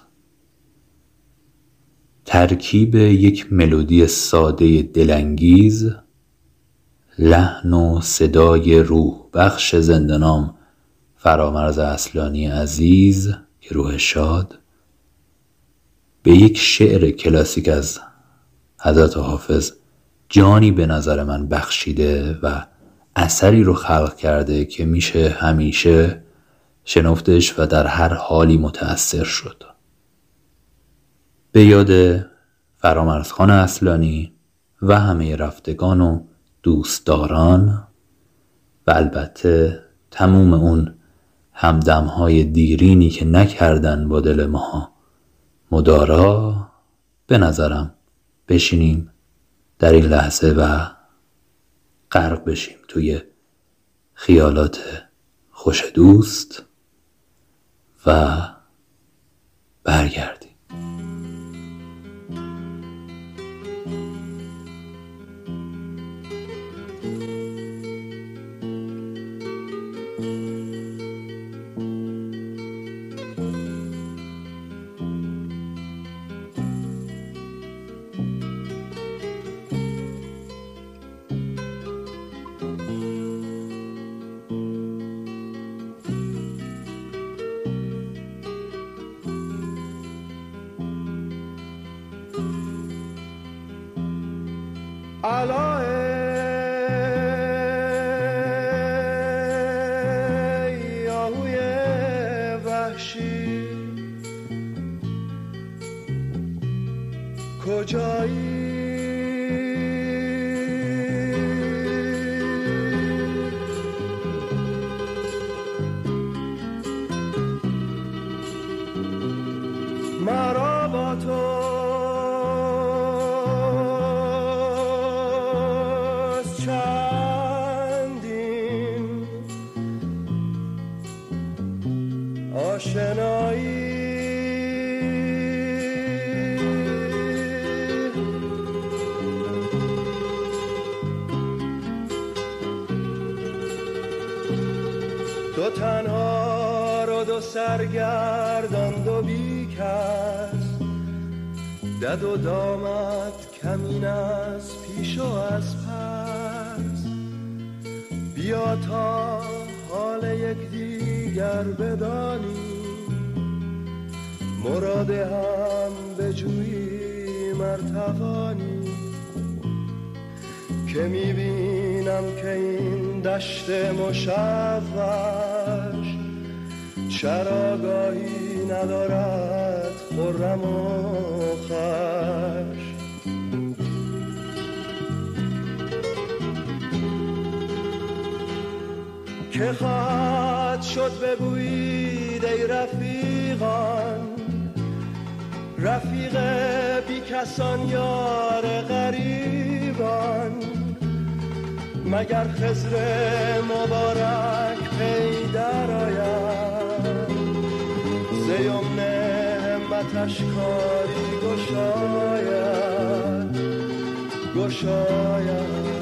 ترکیب یک ملودی ساده دلانگیز، لحن و صدای روح بخش زنده‌نام فرامرز اصلانی عزیز که روح شاد، به یک شعر کلاسیک از حضرت حافظ جانی به نظر من بخشیده و اثری رو خلق کرده که میشه همیشه شنفتش و در هر حالی متأثر شد. به یاد فرامرزخان اصلانی و همه رفتگان و دوستداران و البته تموم اون همدمهای دیرینی که نکردن با دل ما مدارا، به نظرم بشینیم در این لحظه و غرق بشیم توی خیالات خوش دوست و برگردیم. الا ای آهوی وحشی کجایی؟ مرا با تو چندین آشنایی دو تنها رو دو سرگردان دو بی کس دد و دامد کمین از پیش و از پس بیا تا حال یک دیگر بدانی مراد هم بجویی مرتوانی که میبینم که این دشت مشوش چراگاهی ندارد خرم و خوش که خواهد شد بگویید ای رفیقان رفیق بی کسان یار غریبان مگر خضر مبارک پی در آید ز یمن همتش کاری گشاید گشاید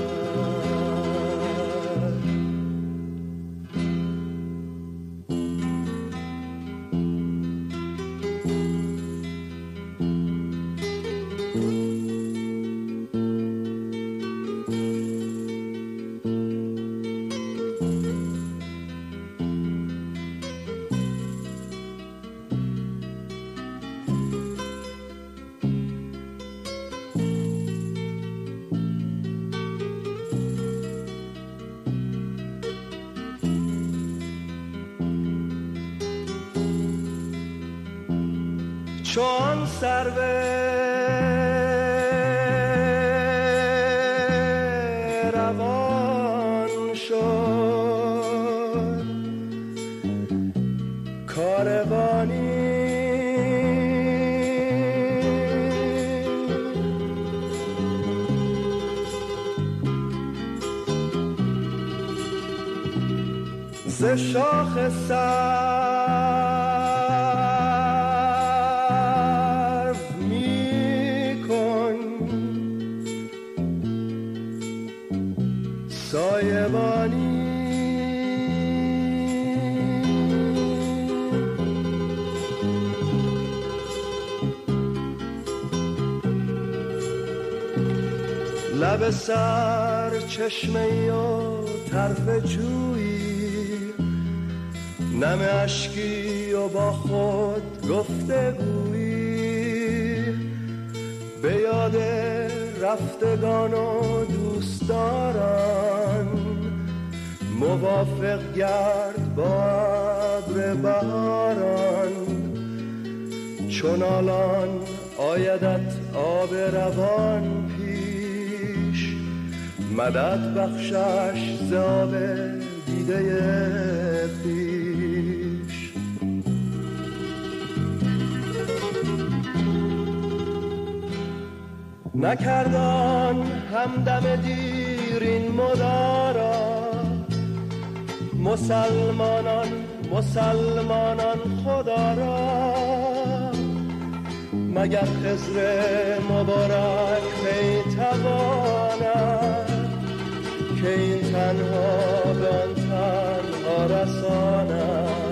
چون سرو روان شد کاروانی ز شاخ سر لب سر چشمه و طرف جویی نم اشکی و با خود گفته گویی به یاد رفتگان و دوستداران موافق گرد با ابر بهاران چون الان آیدت آب روان پیش مدد بخشش ز آب دیده خویش نکردان همدم دیر این مدارا مسلمانان مسلمانان خدا را مگر خضر مبارک می تواند که این تنها به آن تنها رساند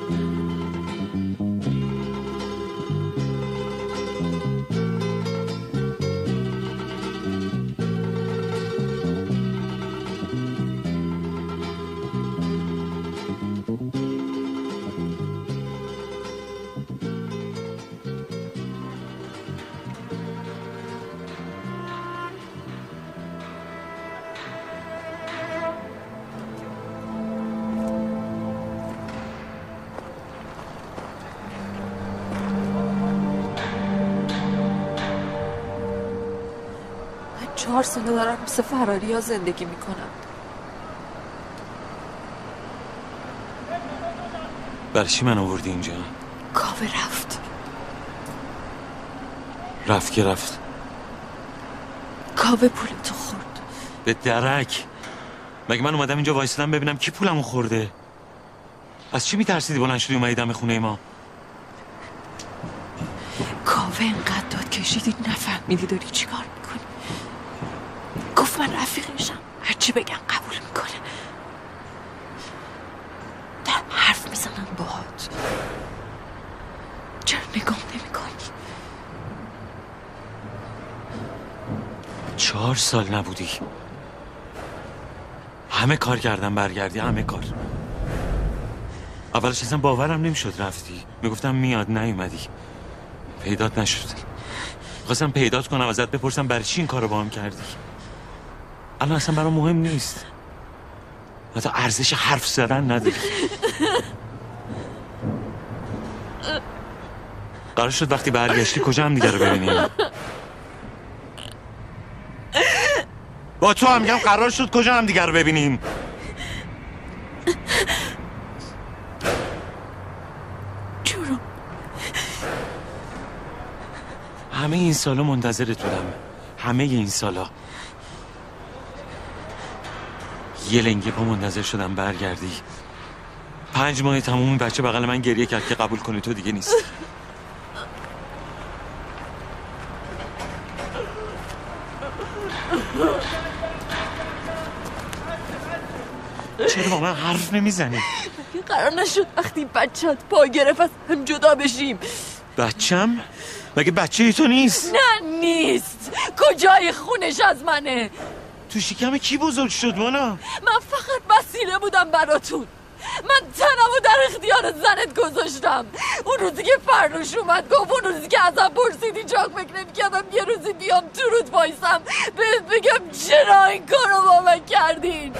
چهار ساله دارم مثل فراری ها زندگی میکنم. برای چی من آوردی اینجا؟ کاوه رفت. رفت که رفت. کاوه پولتو خورد. به درک. مگه من اومدم اینجا وایسادم ببینم کی پولمو خورده؟ از چی میترسیدی بلند شدی اومدی دم خونه ما؟ کاوه اینقدر داد کشیدی نفهمیدی داری چی کار میکنی. گفت من رفیقشم، هرچی بگم قبول میکنه. دارم حرف میزنم باهات، چرا نگام نمیکنی؟ چهار سال نبودی، همه کار کردم برگردی، همه کار. اولش اصلا باورم نمیشد رفتی، میگفتم میاد نیومدی، پیدات نشد. خواستم پیدات کنم ازت بپرسم برای چی این کارو با هم کردی. الان اصلا برام مهم نیست، حتی ارزش حرف زدن نداری. قرار شد وقتی برگشتی کجا هم دیگه رو ببینیم؟ با تو هم میگم قرار شد کجا هم دیگه رو ببینیم؟ چرا؟ همه این سالا منتظرت بودم، همه این سالا. یه لنگه پا منتظر شدم برگردی. پنج ماه تموم بچه بغل من گریه کرد که قبول کنی تو دیگه نیست. چرا با من حرف نمیزنی؟ مگه قرار نشد وقتی بچه‌ت پا گرفت از هم جدا بشیم؟ بچم؟ مگه بچه تو نیست؟ نه نیست. کجای خونش از منه؟ تو شکم کی بزرگ شد مانا؟ من فقط وسیله بودم براتون. من تنمو در اختیار زنت گذاشتم. اون روزی که فرنوش اومد گفت، اون روزی که ازم پرسیدی چاک فکر نمی‌کردم یه روزی بیام تو رود وایسم بهت بگم چرا این کارو با من کردین.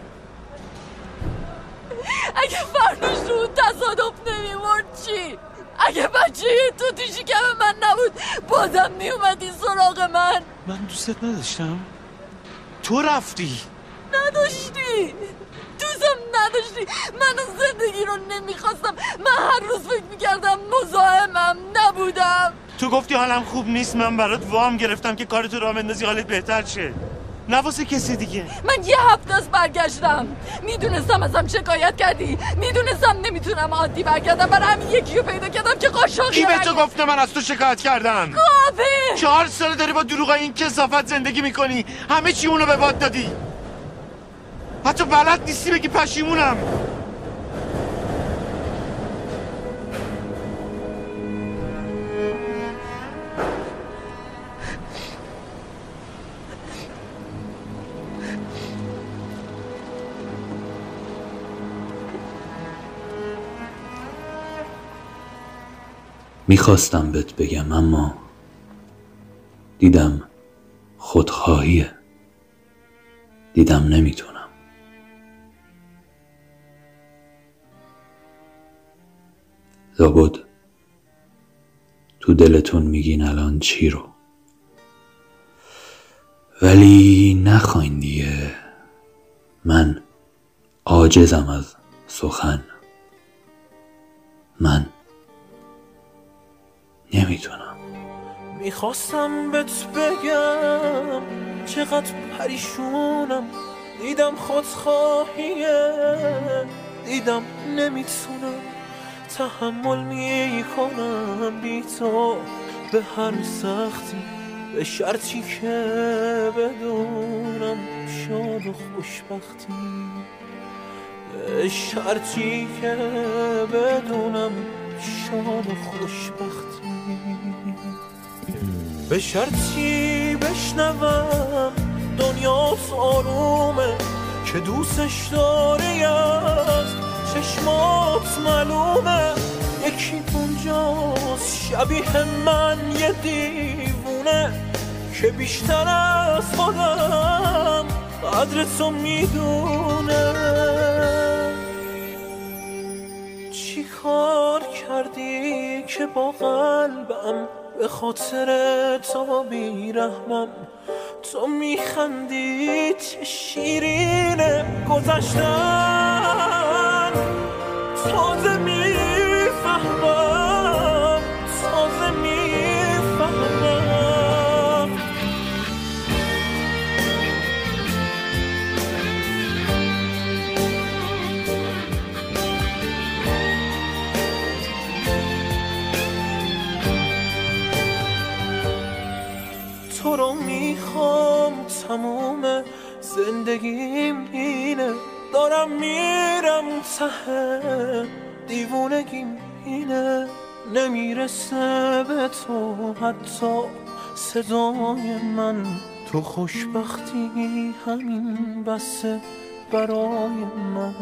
اگه فرنوش رو تصادف نمیمرد چی؟ اگه بچه تو تو شکم من نبود بازم میومدی سراغ من؟ من دوستت نداشتم؟ تو رفتی؟ نداشتی، دوستم نداشتی. من زندگی رو نمیخواستم. من هر روز فکر میکردم مزاحمم نبودم. تو گفتی حالم خوب نیست، من برات وام گرفتم که کارتو راه بندازی حالت بهتر شه، نه واسه کسی دیگه. من یه هفته از برگشتم، میدونستم ازم شکایت کردی، میدونستم نمیتونم عادی برگردم، برای همین یکی رو پیدا کردم که قاشاقی. کی به تو گفته من از تو شکایت کردم؟ کاوه! چهار سال داری با دروغای این کثافت زندگی میکنی، همه چی اونو به باد دادی، حتی بلد نیستی بگی پشیمونم. میخواستم بهت بگم اما دیدم خودخواهیه، دیدم نمیتونم. لابد تو دلتون میگین الان چی رو، ولی نخواین دیگه. من عاجزم از سخن، من نمیتونم. میخواستم بهت بگم چقدر پریشونم، دیدم خودخواهیه، دیدم نمیتونم تحمل میکنم بی تو به هر سختی، به شرطی که بدونم شاد و خوشبختی، به شرطی که بدونم شاد و خوشبختی، به شرطی بشنوم دنیات آرومه که دوستش داری از چشمات معلومه، یکی اونجاست شبیه من یه دیوونه که بیشتر از خودم قدر تو میدونه. چی کار کردی که با قلبم به خاطر تو بیرحمم، تو میخندی چه شیرینه گذشتن، تازه میفهمم، تازه میفهمم. زندگیم اینه، دارم میرم ته دیوونگیم اینه، نمیرسه به تو حتی صدای من. تو خوشبختی همین بسه برای من،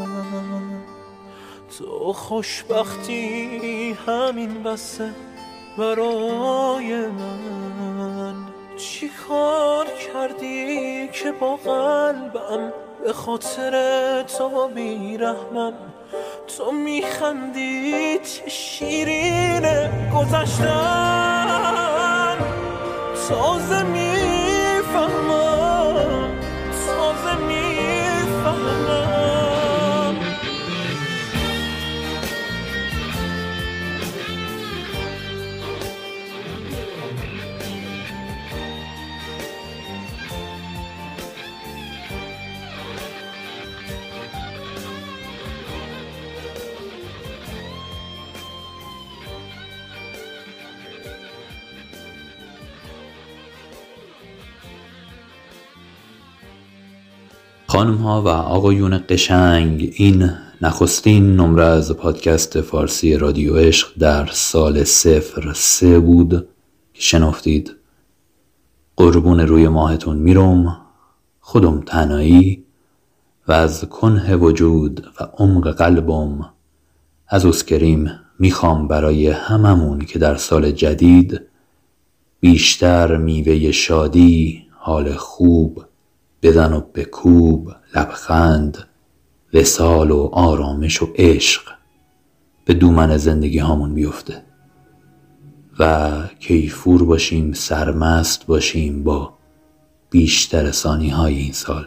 تو خوشبختی همین بسه برای من. چی کار کردی که با قلبم به خاطر تو بیرحمم؟ تو میخندی چه شیرینه گذشتن، تازه میفهمم، تازه میفهمم. خانم ها و آقایون قشنگ، این نخستین نمره از پادکست فارسی رادیو عشق در سال صفر سه بود که شنفتید. قربون روی ماهتون میروم، خودم تنهایی و از کنه وجود و عمق قلبم از اسکریم میخوام برای هممون که در سال جدید بیشتر میوه شادی، حال خوب، بزن و بکوب، لبخند، وصال و آرامش و عشق به دومن زندگی هامون بیفته و کیفور باشیم، سرمست باشیم با بیشتر ثانی های این سال.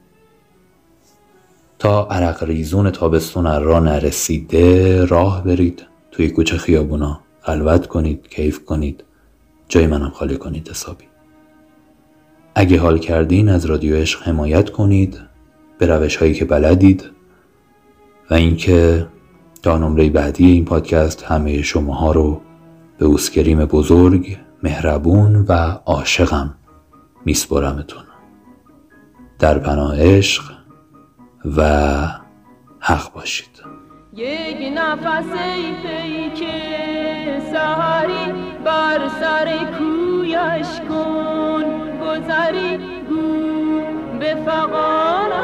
تا عرق ریزون تابستون را نرسیده راه برید توی کوچه خیابونا، خلوت کنید، کیف کنید، جای منم خالی کنید حسابی. اگه حال کردین از رادیو عشق حمایت کنید به روش هایی که بلدید و اینکه تا نمره بعدی این پادکست همه شماها رو به اسکریم بزرگ، مهربون و عاشقم میسپرمتون. در پناه عشق و حق باشید. یک نفسی پیک سحری بر سر کویش کن، گذری گو به فغان